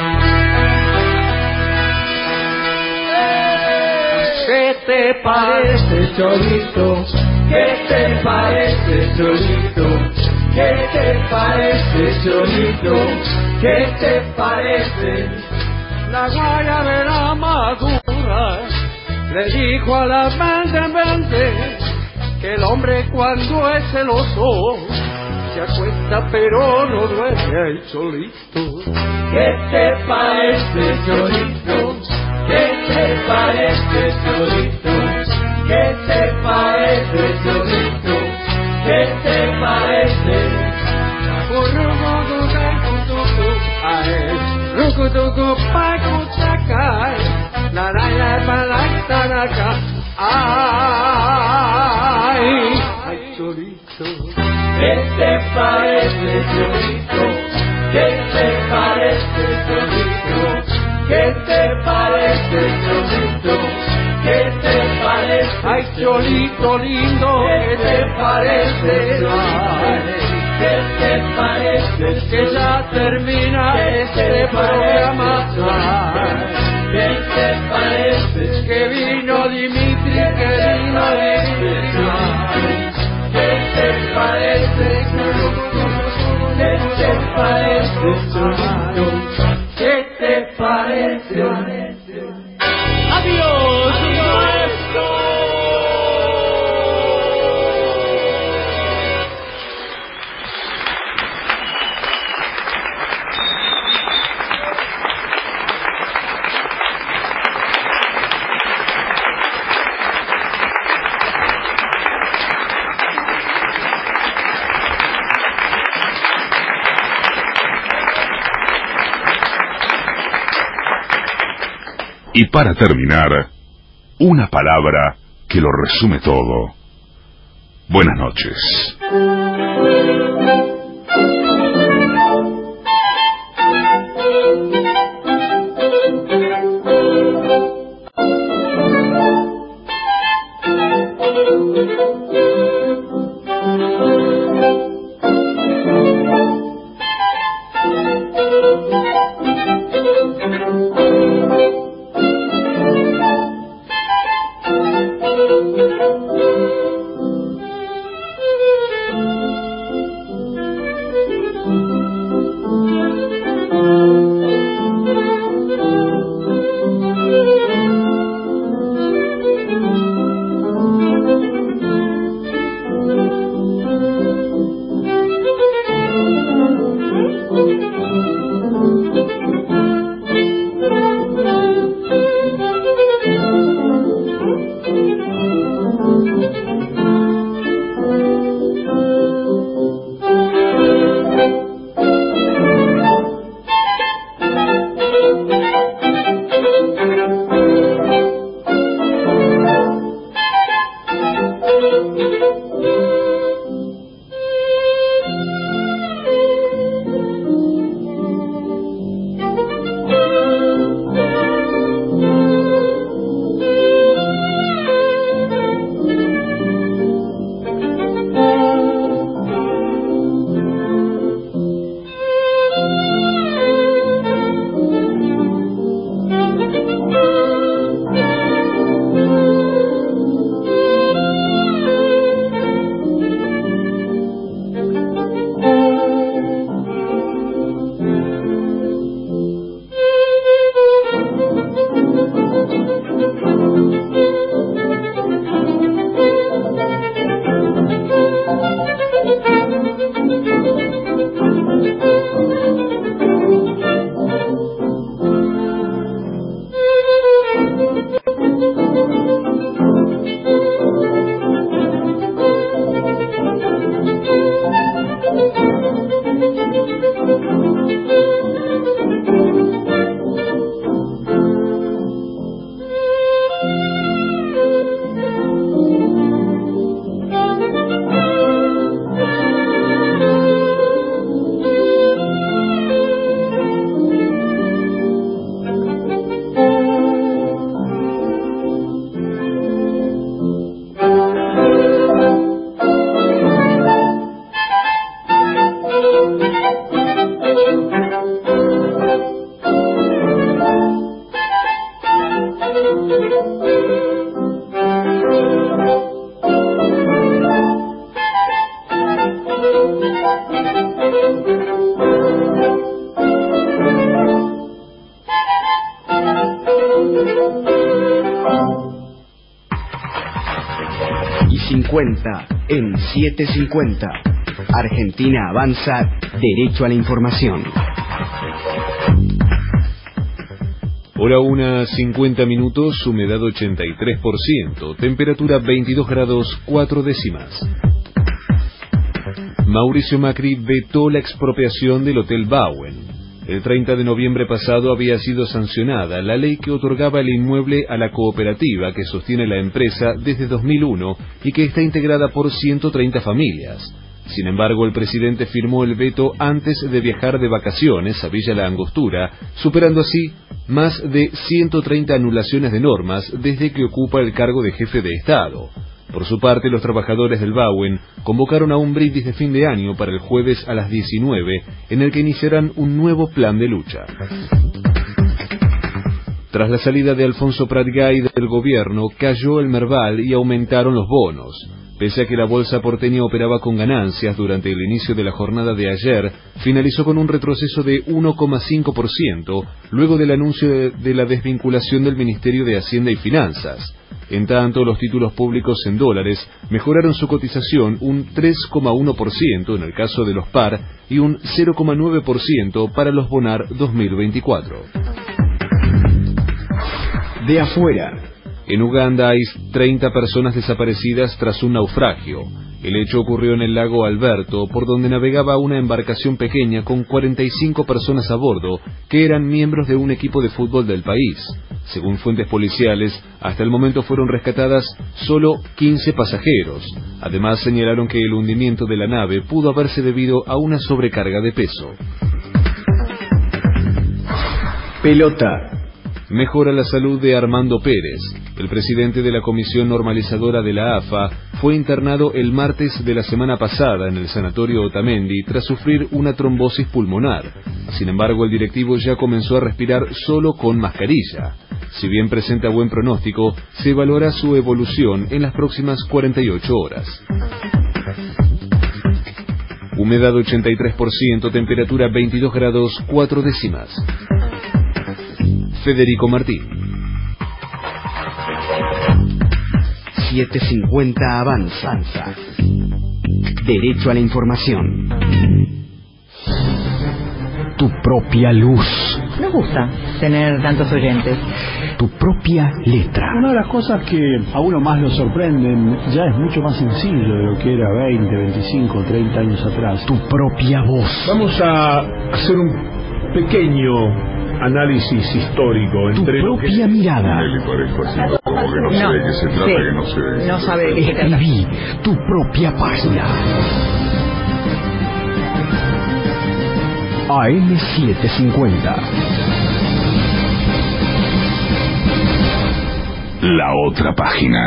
¿Qué te parece, Cholito? ¿Qué te parece, Cholito? ¿Qué te parece, Cholito? ¿Qué te parece? La guayabera madura le dijo a la mente que el hombre cuando es celoso se acuesta pero no duerme ahí solito. ¿Qué te parece, Cholito? ¿Qué te parece, Cholito? ¿Qué te parece, Cholito? ¿Qué te parece? Rukutuku paikuchakai, naraya palaktanaka. Ay, Cholito. ¿Qué te parece, Cholito? ¿Qué te parece, Cholito? ¿Qué te parece, Cholito? ¿Qué te parece? Ay, Cholito lindo, ¿qué te parece? ¿Qué te parece? Que ya termina este programa. ¿Qué te parece? Que vino Dimitri, que vino Dimitri. ¿Qué te parece? ¿Qué te parece, Cholito? ¿Qué te parece? Adiós, maestro. Y para terminar, una palabra que lo resume todo. Buenas noches. Y 50 en 7:50. Argentina avanza derecho a la información. Hora 1:50, humedad 83%, temperatura 22 grados 4 décimas. Mauricio Macri vetó la expropiación del Hotel Bauen. El 30 de noviembre pasado había sido sancionada la ley que otorgaba el inmueble a la cooperativa que sostiene la empresa desde 2001 y que está integrada por 130 familias. Sin embargo, el presidente firmó el veto antes de viajar de vacaciones a Villa La Angostura, superando así más de 130 anulaciones de normas desde que ocupa el cargo de jefe de Estado. Por su parte, los trabajadores del Bauen convocaron a un brindis de fin de año para el jueves a las 19, en el que iniciarán un nuevo plan de lucha. Tras la salida de Alfonso Pratgay del gobierno, cayó el Merval y aumentaron los bonos. Pese a que la bolsa porteña operaba con ganancias durante el inicio de la jornada de ayer, finalizó con un retroceso de 1,5%, luego del anuncio de la desvinculación del Ministerio de Hacienda y Finanzas. En tanto, los títulos públicos en dólares mejoraron su cotización un 3,1% en el caso de los PAR y un 0,9% para los BONAR 2024. De afuera. En Uganda hay 30 personas desaparecidas tras un naufragio. El hecho ocurrió en el lago Alberto, por donde navegaba una embarcación pequeña con 45 personas a bordo, que eran miembros de un equipo de fútbol del país. Según fuentes policiales, hasta el momento fueron rescatadas solo 15 pasajeros. Además, señalaron que el hundimiento de la nave pudo haberse debido a una sobrecarga de peso. Pelota. Mejora la salud de Armando Pérez. El presidente de la Comisión Normalizadora de la AFA fue internado el martes de la semana pasada en el sanatorio Otamendi tras sufrir una trombosis pulmonar. Sin embargo, el directivo ya comenzó a respirar solo con mascarilla. Si bien presenta buen pronóstico, se evaluará su evolución en las próximas 48 horas. Humedad 83%, temperatura 22 grados 4 décimas. Federico Martín. 750 avanza. Derecho a la información. Tu propia luz. Nos gusta tener tantos oyentes. Tu propia letra. Una de las cosas que a uno más lo sorprenden ya es mucho más sencillo de lo que era 20, 25, 30 años atrás. Tu propia voz. Vamos a hacer un pequeño análisis histórico entre tu propia mirada. Le parezco así, como que no sé de qué se trata, que no sé. No sabe de qué se trata. Escribí tu propia página. AM750. La otra página.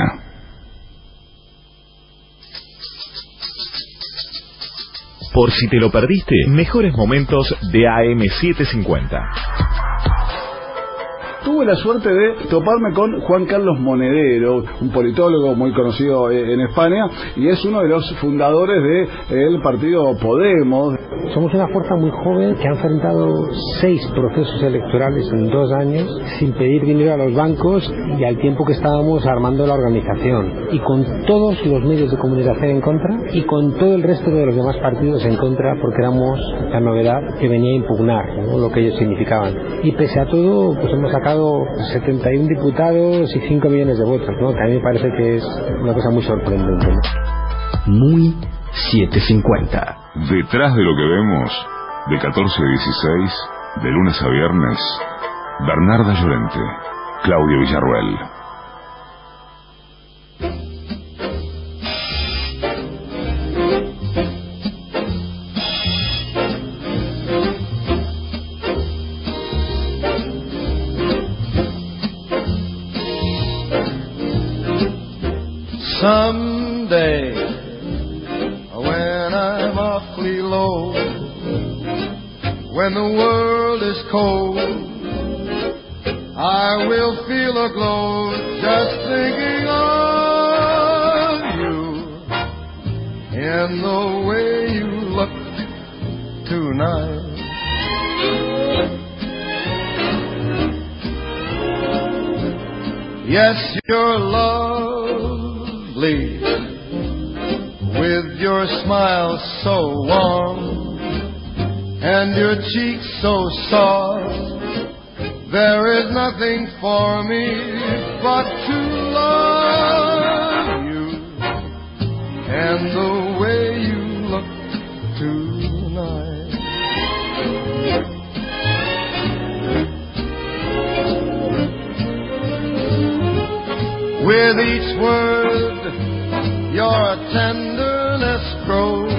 Por si te lo perdiste, mejores momentos de AM750. Tuve la suerte de toparme con Juan Carlos Monedero, un politólogo muy conocido en España, y es uno de los fundadores del partido Podemos. Somos una fuerza muy joven que ha enfrentado 6 procesos electorales en 2 años sin pedir dinero a los bancos y al tiempo que estábamos armando la organización, y con todos los medios de comunicación en contra y con todo el resto de los demás partidos en contra, porque éramos la novedad que venía a impugnar, ¿no?, lo que ellos significaban. Y pese a todo, pues hemos sacado 71 diputados y 5 millones de votos, ¿no?, que a mí me parece que es una cosa muy sorprendente, ¿no? Muy 750. Detrás de lo que vemos, de 14 a 16, de lunes a viernes, Bernarda Llorente, Claudio Villarruel. Someday, when I'm awfully low, when the world is cold, I will feel a glow just thinking of you in the way you look tonight. Yes, you're lovely, with your smile so warm and your cheeks so soft. There is nothing for me but to love you and the way you look tonight. With each word your tenderness grows,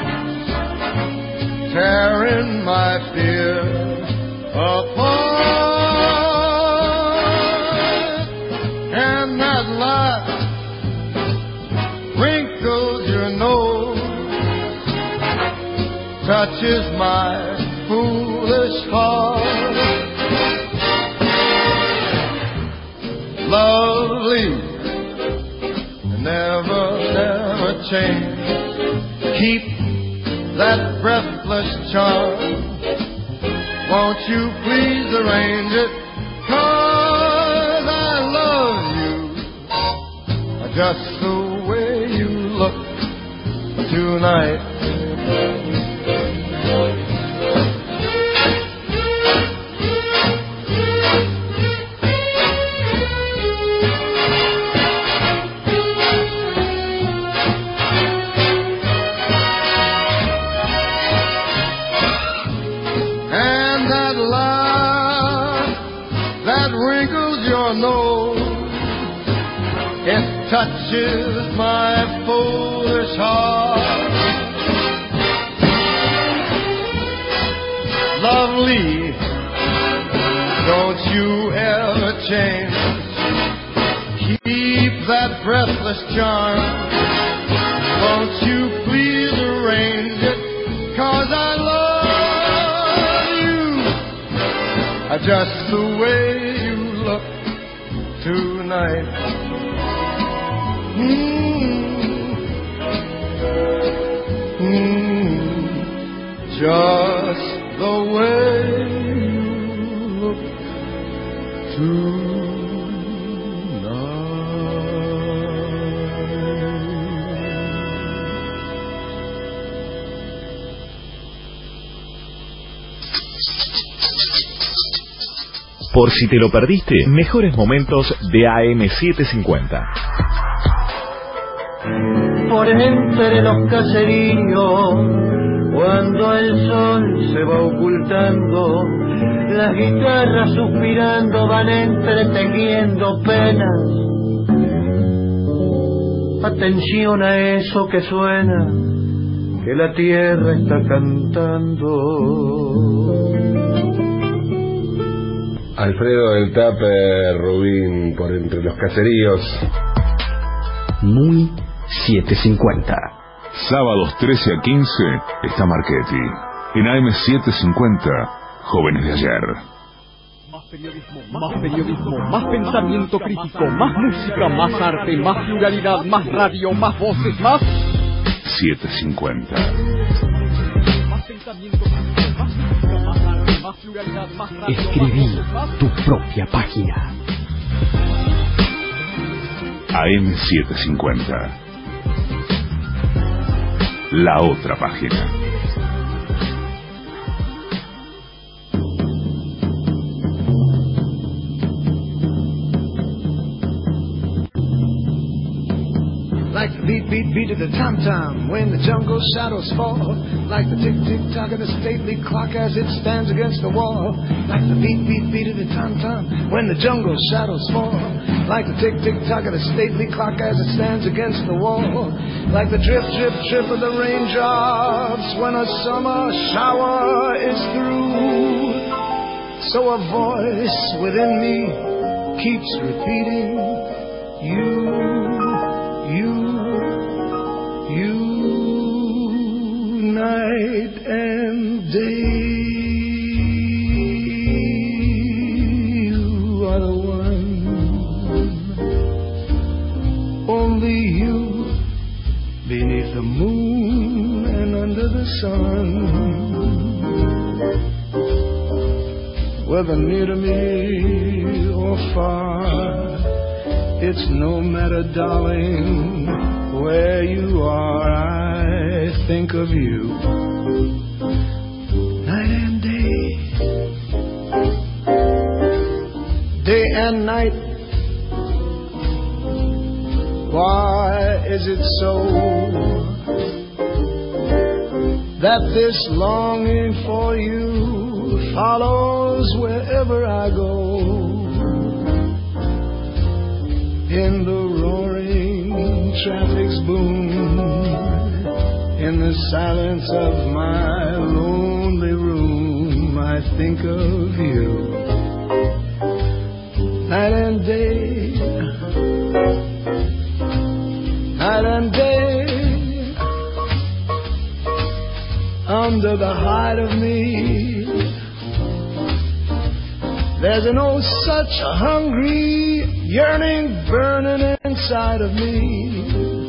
tearing my fear apart, and that laugh wrinkles your nose, touches my foolish heart. Lovely, never change. Keep that breathless charm. Won't you please arrange it? 'Cause I love you just the way you look tonight. your nose. It touches my foolish heart. Lovely, don't you ever change. Keep that breathless charm. Won't you please arrange it? 'Cause I love you, just the way you look tonight. Just the way you look tonight. Por si te lo perdiste, mejores momentos de AM750. Por entre los caseríos, cuando el sol se va ocultando, las guitarras suspirando van entretejiendo penas. Atención a eso que suena, que la tierra está cantando. Alfredo del Taper, Rubín, por entre los caseríos. Muy 750. Sábados 13 a 15 está Marchetti. En AM750, Jóvenes de Ayer. Más periodismo, más pensamiento crítico, más música, más arte, más pluralidad, más radio, más voces, más 750. Más pensamiento crítico, más música, más arte, más pluralidad, más radio. Escribí tu propia página. AM750. La otra página. Like the beat, beat, beat of the tom-tom when the jungle shadows fall. Like the tick-tick-tock of the stately clock as it stands against the wall. Like the beat, beat, beat of the tom-tom when the jungle shadows fall. Like the tick-tick-tock of the stately clock as it stands against the wall. Like the drip, drip, drip of the raindrops when a summer shower is through. So a voice within me keeps repeating, you, night and day, you are the one, only you, beneath the moon and under the sun, whether near to me or far. It's no matter, darling, where you are, I think of you. Night and day, day and night. Why is it so that this longing for you follows wherever I go? In the roaring traffic's boom, in the silence of my lonely room, I think of you. Night and day, night and day, under the hide of me, there's an oh such a hungry yearning burning inside of me,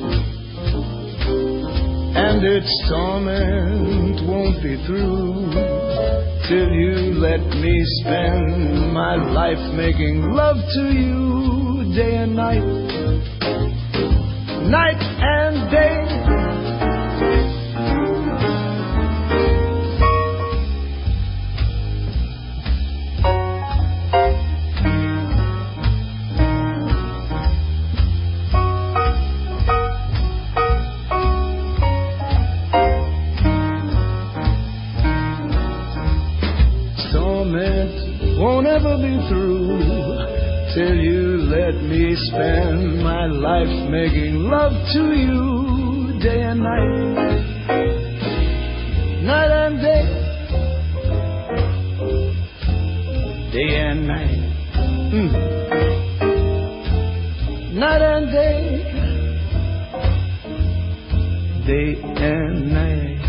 and its torment won't be through till you let me spend my life making love to you day and night, night and day. till you let me spend my life making love to you day and night, night and day, day and night, night and day, day and night,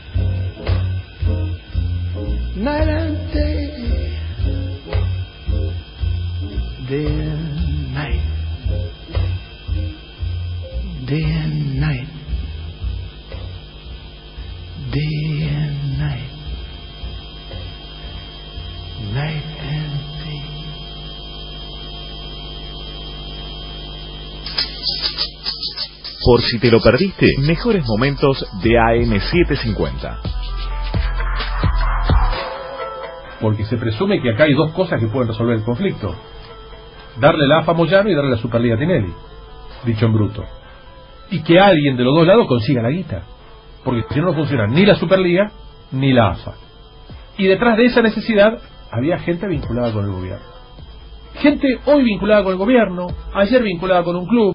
night and day, day and night, day and night, day and night, night and day. Por si te lo perdiste, mejores momentos de AM750. Porque se presume que acá hay dos cosas que pueden resolver el conflicto: darle la AFA a Moyano y darle la Superliga a Tinelli, dicho en bruto, y que alguien de los dos lados consiga la guita, porque si no, no funciona ni la Superliga ni la AFA. Y detrás de esa necesidad había gente vinculada con el gobierno, gente hoy vinculada con el gobierno, ayer vinculada con un club,